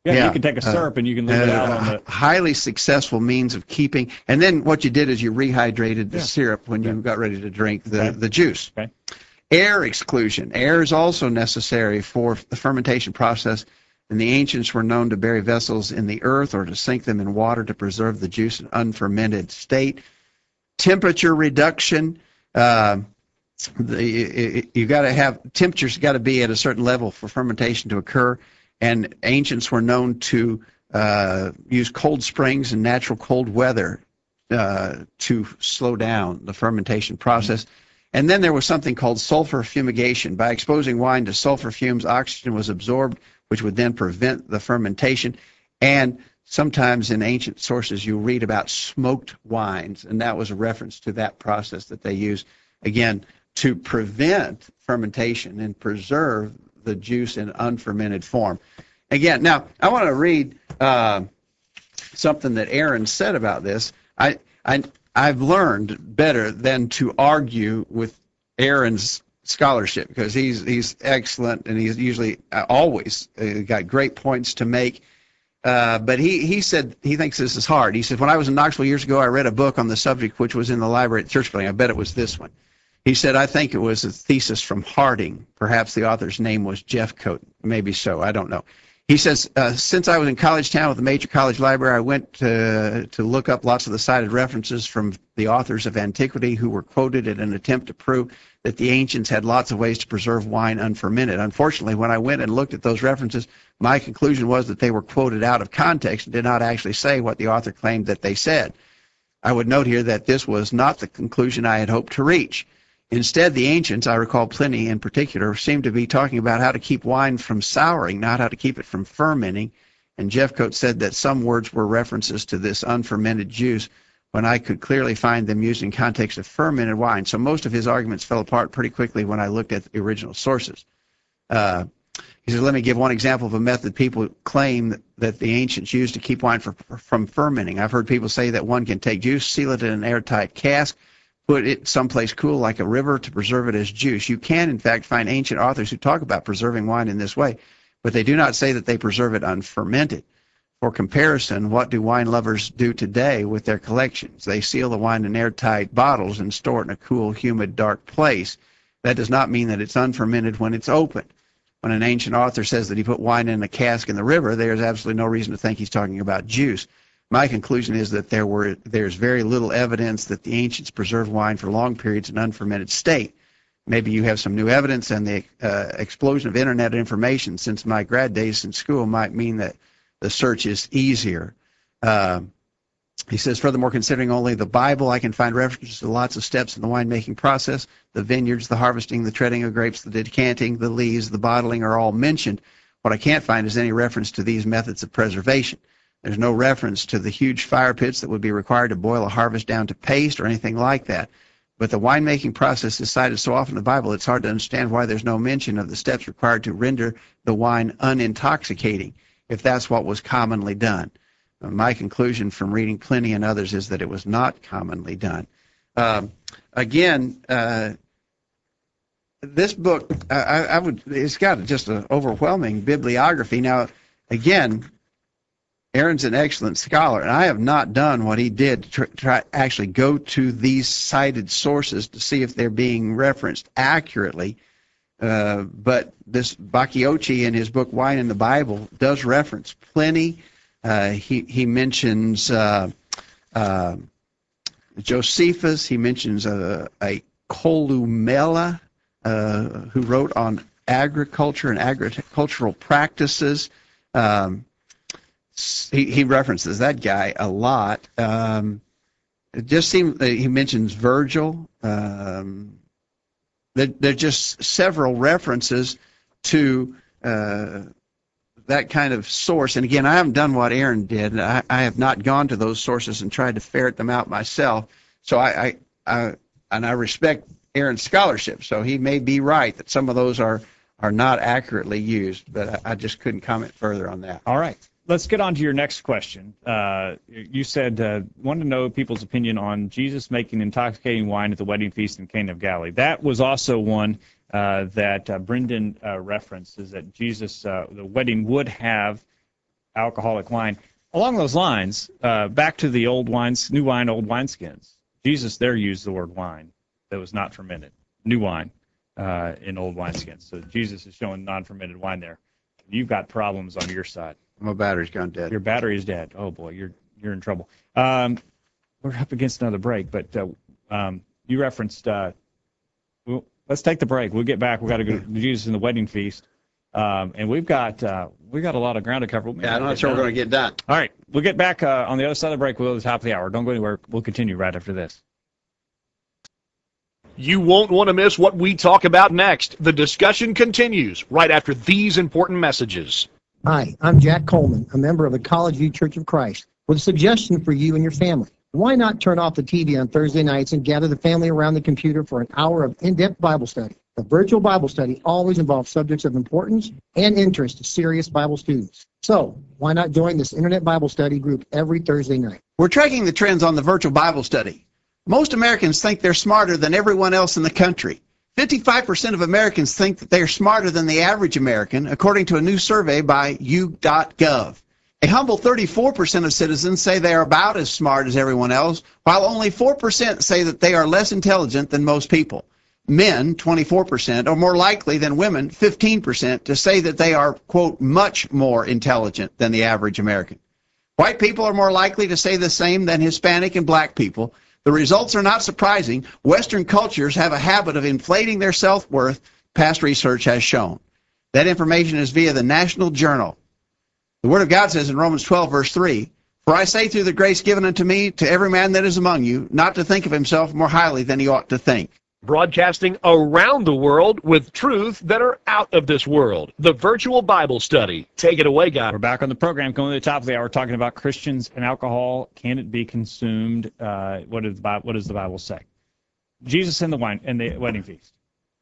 Yeah, Yeah, you can take a uh, syrup and you can leave it out Uh, on the. highly successful means of keeping. And then what you did is you rehydrated the Yeah. syrup when you Yeah. got ready to drink the, Okay. the juice. Okay. Air exclusion. Air is also necessary for the fermentation process, and the ancients were known to bury vessels in the earth or to sink them in water to preserve the juice in unfermented state. Temperature reduction. Uh, the, you got to have temperature's got to be at a certain level for fermentation to occur, and ancients were known to uh, use cold springs and natural cold weather uh, to slow down the fermentation process. And then there was something called sulfur fumigation. By exposing wine to sulfur fumes, oxygen was absorbed, which would then prevent the fermentation. And sometimes in ancient sources you read about smoked wines, and that was a reference to that process that they used, again, to prevent fermentation and preserve the juice in unfermented form. Again, now I want to read uh, something that Aaron said about this. I, I, I've learned better than to argue with Aaron's scholarship, because he's he's excellent and he's usually uh, always uh, got great points to make. Uh, but he, he said he thinks this is hard. He said, when I was in Knoxville years ago, I read a book on the subject which was in the library at the church building. I bet it was this one. He said, I think it was a thesis from Harding. Perhaps the author's name was Jeffcoat. Maybe so. I don't know. He says, uh, since I was in College Town with a major college library, I went to, to look up lots of the cited references from the authors of antiquity who were quoted in an attempt to prove that the ancients had lots of ways to preserve wine unfermented. Unfortunately, when I went and looked at those references, my conclusion was that they were quoted out of context and did not actually say what the author claimed that they said. I would note here that this was not the conclusion I had hoped to reach. Instead, the ancients, I recall Pliny in particular, seemed to be talking about how to keep wine from souring, not how to keep it from fermenting. And Jeffcoat said that some words were references to this unfermented juice when I could clearly find them used in context of fermented wine. So most of his arguments fell apart pretty quickly when I looked at the original sources. Uh, he said, let me give one example of a method people claim that, that the ancients used to keep wine for, from fermenting. I've heard people say that one can take juice, seal it in an airtight cask, put it someplace cool like a river to preserve it as juice. You can, in fact, find ancient authors who talk about preserving wine in this way, but they do not say that they preserve it unfermented. For comparison, what do wine lovers do today with their collections? They seal the wine in airtight bottles and store it in a cool, humid, dark place. That does not mean that it's unfermented when it's open. When an ancient author says that he put wine in a cask in the river, there's absolutely no reason to think he's talking about juice. My conclusion is that there were there's very little evidence that the ancients preserved wine for long periods in unfermented state. Maybe you have some new evidence, and the uh, explosion of internet information since my grad days in school might mean that the search is easier. Uh, he says, furthermore, considering only the Bible, I can find references to lots of steps in the winemaking process. The vineyards, the harvesting, the treading of grapes, the decanting, the lees, the bottling are all mentioned. What I can't find is any reference to these methods of preservation. There's no reference to the huge fire pits that would be required to boil a harvest down to paste or anything like that. But the winemaking process is cited so often in the Bible, it's hard to understand why there's no mention of the steps required to render the wine unintoxicating, if that's what was commonly done. Uh, my conclusion from reading Pliny and others is that it was not commonly done. Um, again, uh, this book, I, I would, it's got just an overwhelming bibliography. Now, again, Aaron's an excellent scholar, and I have not done what he did to try, try actually go to these cited sources to see if they're being referenced accurately. Uh, but this Bacchiocchi in his book Wine in the Bible does reference Pliny. Uh, he he mentions uh, uh, Josephus. He mentions a, a Columella uh, who wrote on agriculture and agricultural practices. Um, He, he references that guy a lot. Um, it just seems he mentions Virgil. Um, there, there are just several references to uh, that kind of source. And again, I haven't done what Aaron did. I, I have not gone to those sources and tried to ferret them out myself. So I, I, I and I respect Aaron's scholarship. So he may be right that some of those are are not accurately used, but I, I just couldn't comment further on that. All right. Let's get on to your next question. Uh, you said, uh, wanted to know people's opinion on Jesus making intoxicating wine at the wedding feast in Cana of Galilee. That was also one uh, that uh, Brendan uh, referenced, is that Jesus, uh, the wedding would have alcoholic wine. Along those lines, uh, back to the old wines, new wine, old wineskins. Jesus there used the word wine that was not fermented, new wine uh, in old wineskins. So Jesus is showing non-fermented wine there. You've got problems on your side. My battery's gone dead. Your battery is dead. Oh boy, you're you're in trouble. Um, we're up against another break, but uh, um, you referenced. Uh, well, let's take the break. We'll get back. We got to go to Jesus in the wedding feast, um, and we've got uh, we got a lot of ground to cover. Yeah, I'm not sure we're going to get done. All right, we'll get back uh, on the other side of the break. We'll go to the top of the hour. Don't go anywhere. We'll continue right after this. You won't want to miss what we talk about next. The discussion continues right after these important messages. Hi, I'm Jack Coleman, a member of the College View Church of Christ, with a suggestion for you and your family. Why not turn off the T V on Thursday nights and gather the family around the computer for an hour of in-depth Bible study? The virtual Bible study always involves subjects of importance and interest to serious Bible students. So, why not join this Internet Bible study group every Thursday night? We're tracking the trends on the virtual Bible study. Most Americans think they're smarter than everyone else in the country. fifty-five percent of Americans think that they are smarter than the average American, according to a new survey by U dot gov. A humble thirty-four percent of citizens say they are about as smart as everyone else, while only four percent say that they are less intelligent than most people. Men, twenty-four percent, are more likely than women, fifteen percent, to say that they are, quote, much more intelligent than the average American. White people are more likely to say the same than Hispanic and black people. The results are not surprising. Western cultures have a habit of inflating their self-worth, past research has shown. That information is via the National Journal. The Word of God says in Romans twelve, verse three, "For I say through the grace given unto me, to every man that is among you, not to think of himself more highly than he ought to think." Broadcasting around the world with truth that are out of this world. The virtual Bible study. Take it away, God. We're back on the program, going to the top of the hour, talking about Christians and alcohol. Can it be consumed? Uh, what, does the Bible, what does the Bible say? Jesus and the wine and the wedding feast.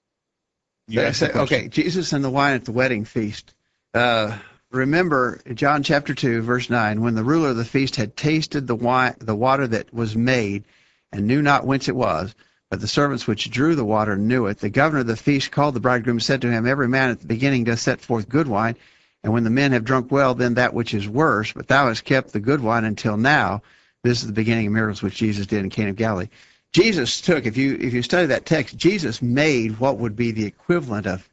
You asked the question. Okay, Jesus and the wine at the wedding feast. Uh, remember, John chapter two, verse nine, when the ruler of the feast had tasted the wine, the water that was made, and knew not whence it was, but the servants which drew the water knew it. The governor of the feast called the bridegroom and said to him, "Every man at the beginning doth set forth good wine, and when the men have drunk well, then that which is worse. But thou hast kept the good wine until now." This is the beginning of miracles which Jesus did in Cana of Galilee. Jesus took, if you if you study that text, Jesus made what would be the equivalent of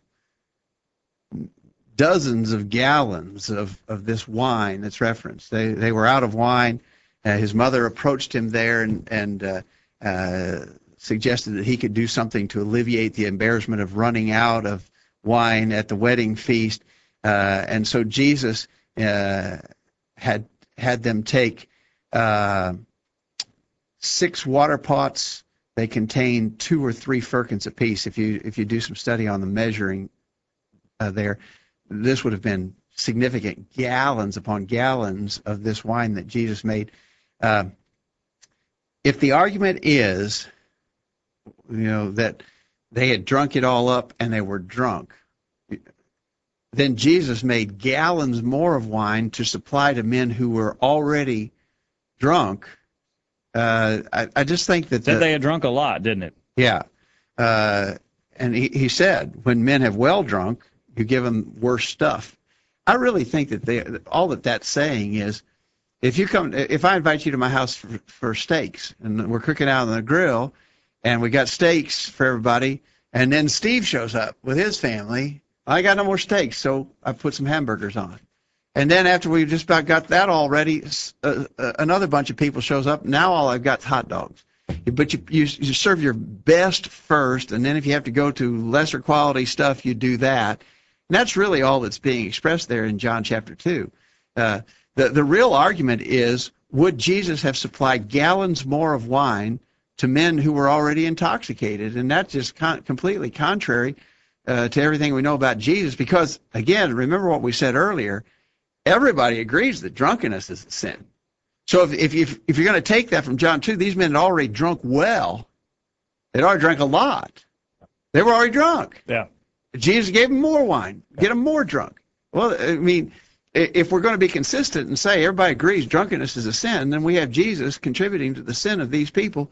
dozens of gallons of, of this wine that's referenced. They they were out of wine. Uh, his mother approached him there and and uh, uh, suggested that he could do something to alleviate the embarrassment of running out of wine at the wedding feast. Uh, and so Jesus uh, had had them take uh, six water pots. They contain two or three firkins apiece. If you if you do some study on the measuring uh, there, this would have been significant gallons upon gallons of this wine that Jesus made. Uh, if the argument is, you know, that they had drunk it all up and they were drunk, then Jesus made gallons more of wine to supply to men who were already drunk. Uh, I, I just think that Said the, they had drunk a lot, didn't it? yeah, uh, and he, he said, when men have well drunk, you give them worse stuff. I really think that they, all that that's saying is, if you come, if I invite you to my house for, for steaks, and we're cooking out on the grill, and we got steaks for everybody, and then Steve shows up with his family, I got no more steaks, so I put some hamburgers on. And then after we just about got that all ready, uh, uh, another bunch of people shows up. Now all I've got is hot dogs. But you, you you serve your best first, and then if you have to go to lesser quality stuff, you do that. And that's really all that's being expressed there in John chapter two. Uh, the, the real argument is, would Jesus have supplied gallons more of wine to men who were already intoxicated? And that's just con- completely contrary uh, to everything we know about Jesus, because, again, remember what we said earlier, everybody agrees that drunkenness is a sin. So if if, if, if you're going to take that from John two, these men had already drunk well. They'd already drank a lot. They were already drunk. Yeah. Jesus gave them more wine, get them more drunk. Well, I mean, if we're going to be consistent and say everybody agrees drunkenness is a sin, then we have Jesus contributing to the sin of these people.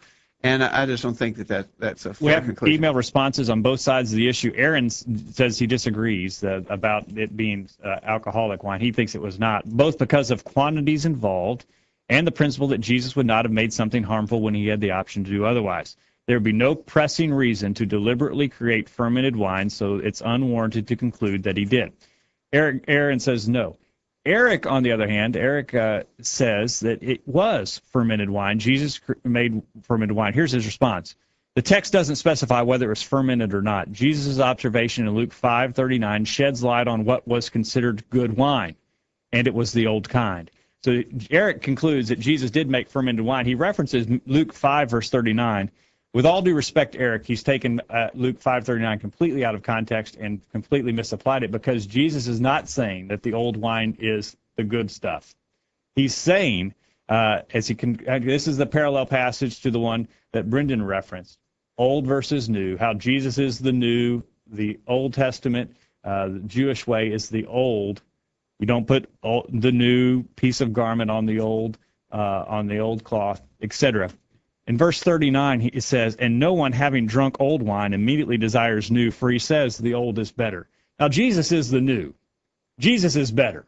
And I just don't think that, that that's a We fair have conclusion. email responses on both sides of the issue. Aaron s- says he disagrees uh, about it being uh, alcoholic wine. He thinks it was not, both because of quantities involved and the principle that Jesus would not have made something harmful when he had the option to do otherwise. There would be no pressing reason to deliberately create fermented wine, so it's unwarranted to conclude that he did. Eric, Aaron says no. Eric, on the other hand, Eric uh, says that it was fermented wine. Jesus cr- made fermented wine. Here's his response. The text doesn't specify whether it was fermented or not. Jesus' observation in Luke five thirty-nine sheds light on what was considered good wine, and it was the old kind. So Eric concludes that Jesus did make fermented wine. He references Luke five, verse thirty-nine. With all due respect, Eric, he's taken uh, Luke five thirty-nine completely out of context and completely misapplied it, because Jesus is not saying that the old wine is the good stuff. He's saying, uh, as he can, uh, this is the parallel passage to the one that Brendan referenced, old versus new, how Jesus is the new, the Old Testament, uh, the Jewish way is the old. You don't put old, the new piece of garment on the old, uh, on the old cloth, et cetera. In verse thirty-nine, it says, and no one having drunk old wine immediately desires new, for he says the old is better. Now, Jesus is the new. Jesus is better.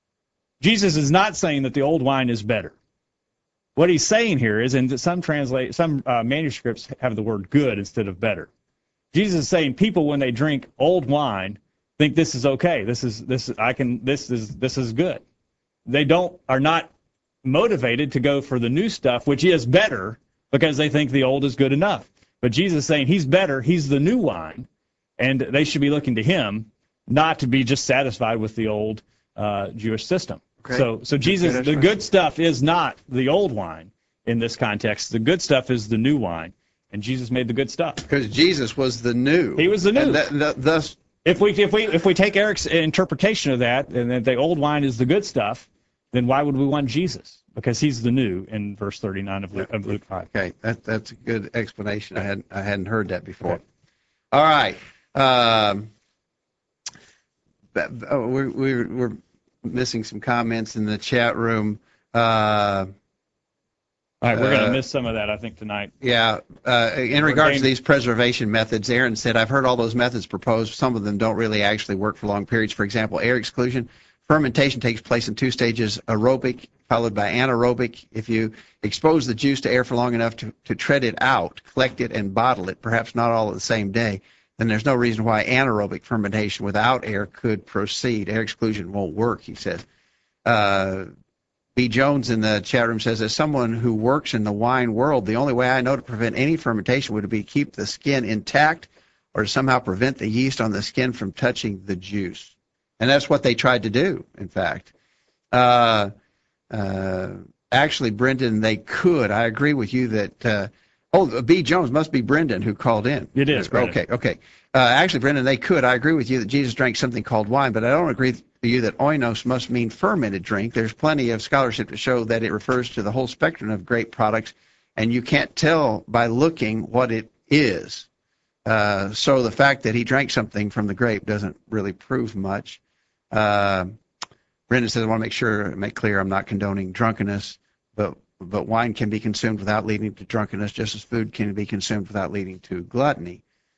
Jesus is not saying that the old wine is better. What he's saying here is, and some translate, some uh, manuscripts have the word good instead of better. Jesus is saying people, when they drink old wine, think this is okay. This is this I can this is this is good. They don't are not motivated to go for the new stuff, which is better, because they think the old is good enough. But Jesus is saying he's better, he's the new wine, and they should be looking to him, not to be just satisfied with the old uh, Jewish system. Okay. So, so Jesus, the good stuff is not the old wine in this context. The good stuff is the new wine, and Jesus made the good stuff. Because Jesus was the new. He was the new. And that, that, thus, if we if we if we take Eric's interpretation of that, and that the old wine is the good stuff, then why would we want Jesus? Because he's the new in verse thirty-nine of Luke, of Luke five. okay, that, that's a good explanation. I hadn't I hadn't heard that before. Okay. All right. Um, that, oh, we're, we're we're missing some comments in the chat room. Uh, All right, we're going uh, to miss some of that, I think, tonight. Yeah. Uh, in Or regards Dane- to these preservation methods, Aaron said, I've heard all those methods proposed. Some of them don't really actually work for long periods. For example, air exclusion. Fermentation takes place in two stages, aerobic followed by anaerobic. If you expose the juice to air for long enough to, to tread it out, collect it, and bottle it, perhaps not all at the same day, then there's no reason why anaerobic fermentation without air could proceed. Air exclusion won't work, he says. Uh, B. Jones in the chat room says, as someone who works in the wine world, the only way I know to prevent any fermentation would be to keep the skin intact or to somehow prevent the yeast on the skin from touching the juice. And that's what they tried to do, in fact. Uh, uh, actually, Brendan, they could. I agree with you that, uh, oh, B. Jones must be Brendan who called in. It is, Brendan. Okay, okay. Uh, actually, Brendan, they could. I agree with you that Jesus drank something called wine, but I don't agree with you that oinos must mean fermented drink. There's plenty of scholarship to show that it refers to the whole spectrum of grape products, and you can't tell by looking what it is. Uh, so the fact that he drank something from the grape doesn't really prove much. Uh, Brendan says, I want to make sure, make clear, I'm not condoning drunkenness, but but wine can be consumed without leading to drunkenness, just as food can be consumed without leading to gluttony.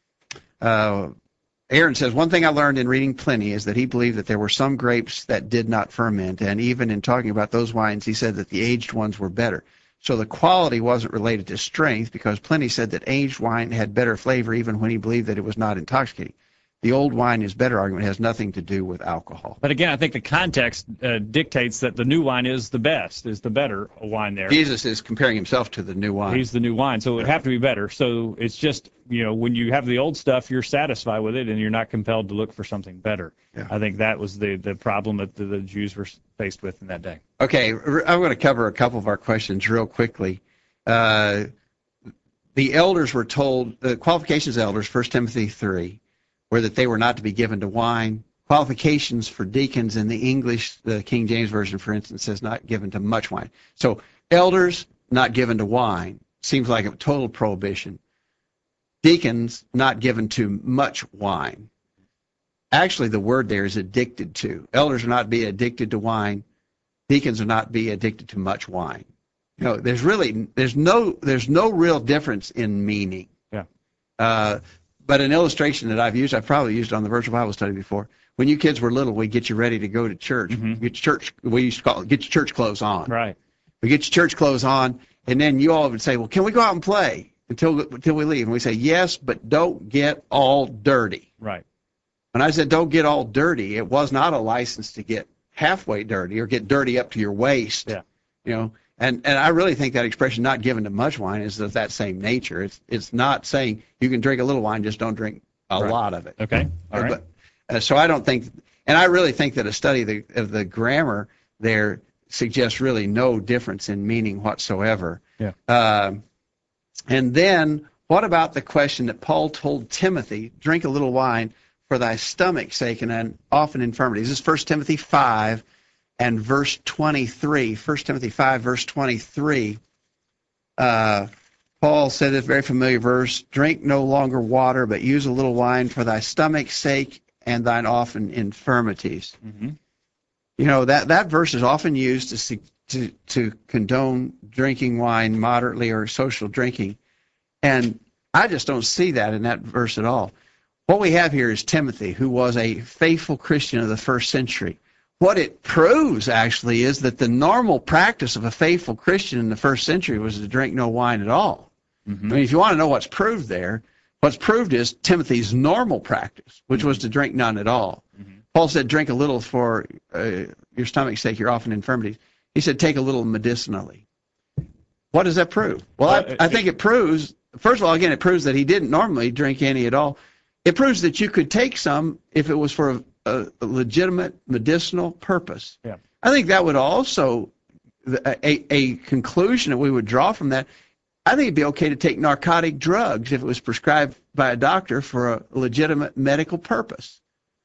Uh, Aaron says, one thing I learned in reading Pliny is that he believed that there were some grapes that did not ferment, and even in talking about those wines, he said that the aged ones were better. So the quality wasn't related to strength, because Pliny said that aged wine had better flavor even when he believed that it was not intoxicating. The old wine is better argument has nothing to do with alcohol. But again, I think the context uh, dictates that the new wine is the best, is the better wine there. Jesus is comparing himself to the new wine. He's the new wine, so it would have to be better. So it's just, you know, when you have the old stuff, you're satisfied with it, and you're not compelled to look for something better. Yeah. I think that was the, the problem that the, the Jews were faced with in that day. Okay, I'm going to cover a couple of our questions real quickly. Uh, the elders were told, the qualifications of elders, First Timothy three, were that they were not to be given to wine. Qualifications for deacons in the English, the King James Version, for instance, says not given to much wine. So elders not given to wine seems like a total prohibition. Deacons not given to much wine. Actually, the word there is addicted to. Elders are not be addicted to wine. Deacons are not be addicted to much wine. You know, there's really there's no there's no real difference in meaning. Yeah. Uh, but an illustration that I've used, I've probably used it on the virtual Bible study before. When you kids were little, we get you ready to go to church. Mm-hmm. Get your church. We used to call it get your church clothes on. Right. We get your church clothes on, and then you all would say, "Well, can we go out and play until until we leave?" And we say, "Yes, but don't get all dirty." Right. When I said don't get all dirty, it was not a license to get halfway dirty or get dirty up to your waist. Yeah. You know, and and I really think that expression, not given to much wine, is of that same nature. It's it's not saying you can drink a little wine, just don't drink a Right. lot of it. Okay. All right. But, uh, so I don't think, and I really think that a study of the, of the grammar there suggests really no difference in meaning whatsoever. Yeah. Um, and then what about the question that Paul told Timothy, drink a little wine for thy stomach's sake and an often infirmities. This is First Timothy five and verse twenty-three. First Timothy five, verse twenty-three. Uh, Paul said this very familiar verse, drink no longer water, but use a little wine for thy stomach's sake and thine often infirmities. Mm-hmm. You know, that, that verse is often used to, to, to condone drinking wine moderately or social drinking. And I just don't see that in that verse at all. What we have here is Timothy, who was a faithful Christian of the first century. What it proves, actually, is that the normal practice of a faithful Christian in the first century was to drink no wine at all. Mm-hmm. I mean, if you want to know what's proved there, what's proved is Timothy's normal practice, which was to drink none at all. Mm-hmm. Paul said, drink a little for uh, your stomach's sake, your often infirmities. He said, take a little medicinally. What does that prove? Well, Uh, I, I think it proves, first of all, again, it proves that he didn't normally drink any at all. It proves that you could take some if it was for a, a legitimate medicinal purpose. Yeah. I think that would also, a, a conclusion that we would draw from that, I think it'd be okay to take narcotic drugs if it was prescribed by a doctor for a legitimate medical purpose.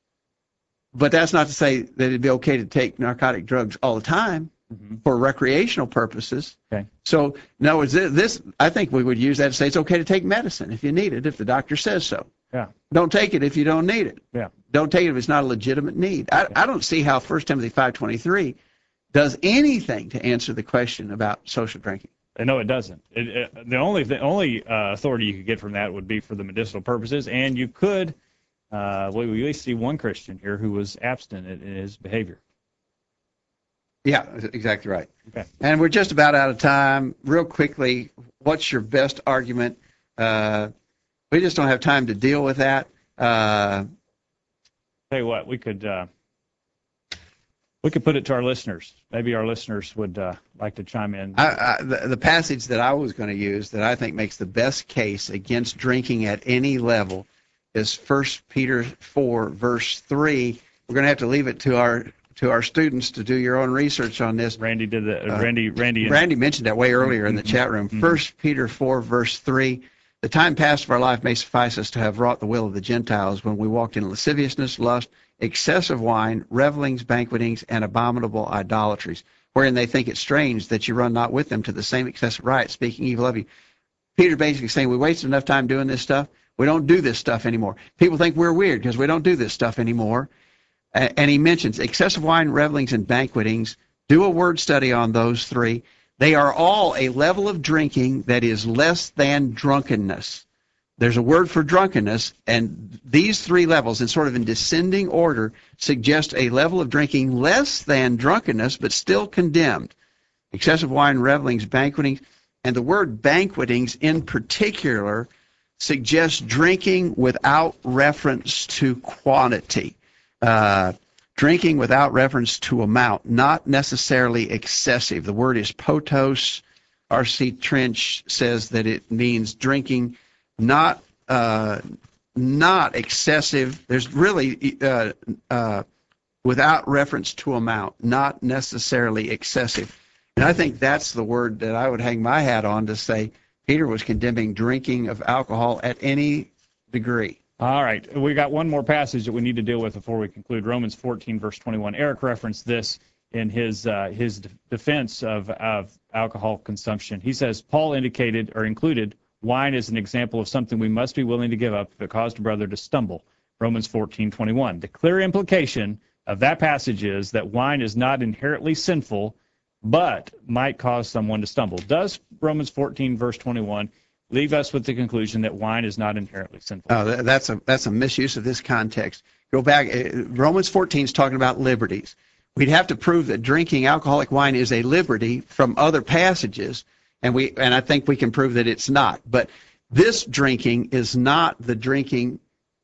But that's not to say that it'd be okay to take narcotic drugs all the time. Mm-hmm. For recreational purposes. Okay. So, in other words, this, I think we would use that to say it's okay to take medicine if you need it, if the doctor says so. Yeah. Don't take it if you don't need it. Yeah. Don't take it if it's not a legitimate need. I, I don't see how First Timothy five twenty-three does anything to answer the question about social drinking. No, it doesn't. It, it, the only the only uh, authority you could get from that would be for the medicinal purposes, and you could, uh, well, we at least see one Christian here who was abstinent in his behavior. Yeah, exactly right. Okay. And we're just about out of time. Real quickly, what's your best argument? Uh, we just don't have time to deal with that. Uh, Tell you what, we could uh, we could put it to our listeners. Maybe our listeners would uh, like to chime in. I, I, the, the passage that I was going to use that I think makes the best case against drinking at any level is First Peter four, verse three. We're going to have to leave it to our to our students to do your own research on this. Randy did the uh, Uh, Randy Randy Randy mentioned that way earlier in the chat room. Mhm. First Peter four, verse three. The time past of our life may suffice us to have wrought the will of the Gentiles when we walked in lasciviousness, lust, excessive wine, revelings, banquetings, and abominable idolatries, wherein they think it strange that you run not with them to the same excessive riot, speaking evil of you. Peter basically saying we wasted enough time doing this stuff. We don't do this stuff anymore. People think we're weird because we don't do this stuff anymore. And he mentions excessive wine, revelings, and banquetings. Do a word study on those three. They are all a level of drinking that is less than drunkenness. There's a word for drunkenness, and these three levels, in sort of in descending order, suggest a level of drinking less than drunkenness, but still condemned. Excessive wine, revelings, banquetings, and the word banquetings in particular suggests drinking without reference to quantity. Uh, drinking without reference to amount, not necessarily excessive. The word is potos. R C Trench says that it means drinking not uh, not excessive. There's really uh, uh, without reference to amount, not necessarily excessive. And I think that's the word that I would hang my hat on to say Peter was condemning drinking of alcohol at any degree. All right, we got one more passage that we need to deal with before we conclude. Romans fourteen, verse twenty-one. Eric referenced this in his uh, his de- defense of, of alcohol consumption. He says, Paul indicated or included wine as an example of something we must be willing to give up if it caused a brother to stumble. Romans fourteen, twenty-one. The clear implication of that passage is that wine is not inherently sinful, but might cause someone to stumble. Does Romans fourteen, verse twenty-one, leave us with the conclusion that wine is not inherently sinful? Oh, that's a that's a misuse of this context. Go back. Romans fourteen is talking about liberties. We'd have to prove that drinking alcoholic wine is a liberty from other passages, and we and I think we can prove that it's not. But this drinking is not the drinking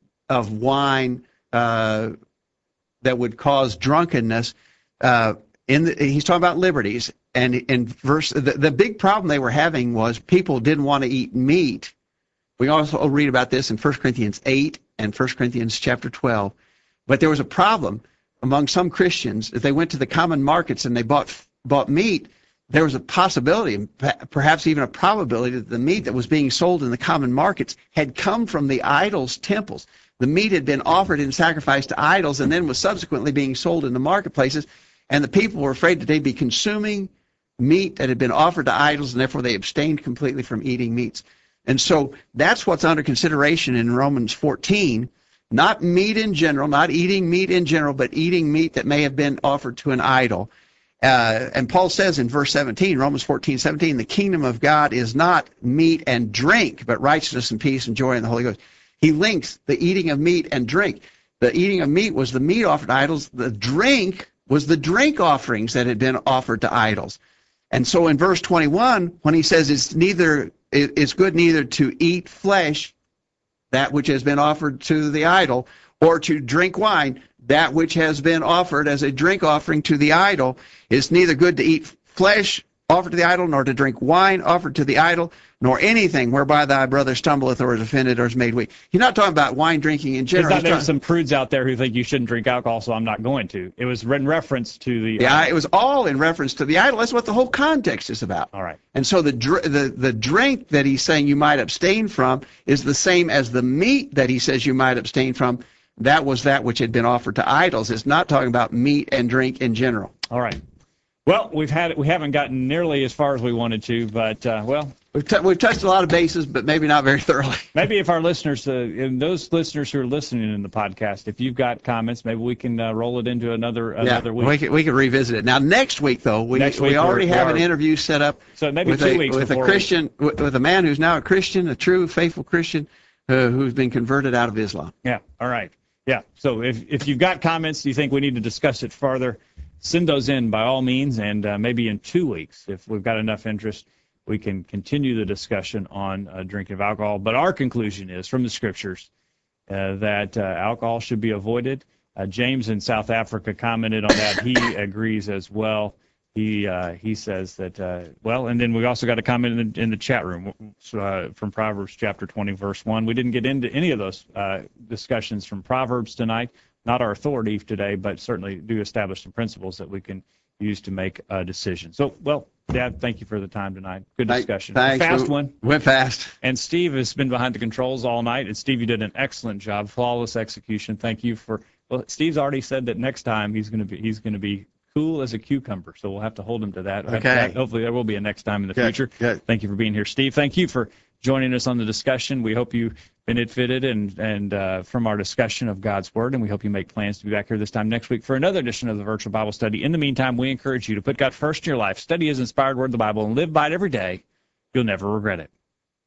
of wine uh, that would cause drunkenness. Uh, in the, he's talking about liberties, and in verse the, the big problem they were having was people didn't want to eat meat. We also read about this in First Corinthians eight and First Corinthians chapter twelve. But there was a problem among some Christians. If they went to the common markets and they bought bought meat, there was a possibility, perhaps even a probability, that the meat that was being sold in the common markets had come from the idols' temples. The meat had been offered in sacrifice to idols and then was subsequently being sold in the marketplaces, and the people were afraid that they'd be consuming meat that had been offered to idols, and therefore they abstained completely from eating meats. And so that's what's under consideration in Romans fourteen, not meat in general, not eating meat in general, but eating meat that may have been offered to an idol. Uh, and Paul says in verse seventeen, Romans fourteen, seventeen, the kingdom of God is not meat and drink, but righteousness and peace and joy in the Holy Ghost. He links the eating of meat and drink. The eating of meat was the meat offered to idols. The drink was the drink offerings that had been offered to idols. And so in verse twenty-one, when he says it's neither it's good neither to eat flesh, that which has been offered to the idol, or to drink wine, that which has been offered as a drink offering to the idol, is neither good to eat flesh offered to the idol, nor to drink wine offered to the idol, nor anything whereby thy brother stumbleth or is offended or is made weak. He's not talking about wine drinking in general. There's, not, there's some prudes out there who think you shouldn't drink alcohol, so I'm not going to. It was in reference to the... Yeah, it was all in reference to the idol. That's what the whole context is about. All right. And so the, the, the drink that he's saying you might abstain from is the same as the meat that he says you might abstain from. That was that which had been offered to idols. It's not talking about meat and drink in general. All right. Well, we've had we haven't gotten nearly as far as we wanted to, but uh, well, we've t- we've touched a lot of bases, but maybe not very thoroughly. Maybe if our listeners, uh, and those listeners who are listening in the podcast, if you've got comments, maybe we can uh, roll it into another another yeah, week. we can we can revisit it. Now next week though, we Next week we already we're, have we an interview set up. So maybe with two a, weeks with a before Christian we... with, with a man who's now a Christian, a true faithful Christian, uh, who's been converted out of Islam. Yeah. All right. Yeah. So if if you've got comments, you think we need to discuss it further, send those in by all means, and uh, maybe in two weeks, if we've got enough interest, we can continue the discussion on uh, drinking of alcohol. But our conclusion is, from the Scriptures, uh, that uh, alcohol should be avoided. Uh, James in South Africa commented on that. He agrees as well. He uh, he says that, uh, well, and then we also got a comment in the, in the chat room uh, from Proverbs chapter twenty, verse one. We didn't get into any of those uh, discussions from Proverbs tonight. Not our authority today, but certainly do establish some principles that we can use to make a decision. So, well, Dad, thank you for the time tonight. Good discussion. Thanks. Fast we, one. Went fast. And Steve has been behind the controls all night. And Steve, you did an excellent job, flawless execution. Thank you for. Well, Steve's already said that next time he's going to be he's going to be cool as a cucumber. So we'll have to hold him to that. Okay. Hopefully there will be a next time in the Good. future. Good. Thank you for being here, Steve. Thank you for joining us on the discussion. We hope you benefited and and uh, from our discussion of God's Word, and we hope you make plans to be back here this time next week for another edition of the Virtual Bible Study. In the meantime, we encourage you to put God first in your life, study His inspired Word, the Bible, and live by it every day. You'll never regret it.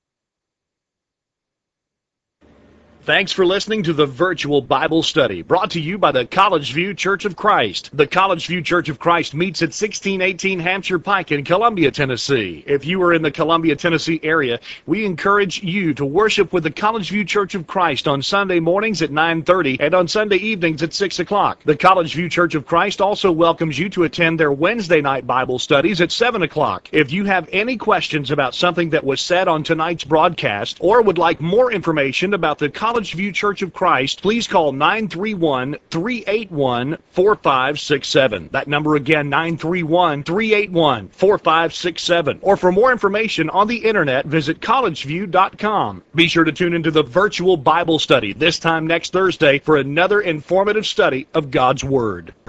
Thanks for listening to the Virtual Bible Study, brought to you by the College View Church of Christ. The College View Church of Christ meets at sixteen eighteen Hampshire Pike in Columbia, Tennessee. If you are in the Columbia, Tennessee area, we encourage you to worship with the College View Church of Christ on Sunday mornings at nine thirty and on Sunday evenings at six o'clock. The College View Church of Christ also welcomes you to attend their Wednesday night Bible studies at seven o'clock. If you have any questions about something that was said on tonight's broadcast or would like more information about the College College View Church of Christ, please call nine three one, three eight one, four five six seven. That number again, nine three one, three eight one, four five six seven. Or for more information on the internet, visit college view dot com. Be sure to tune into the Virtual Bible Study this time next Thursday for another informative study of God's Word.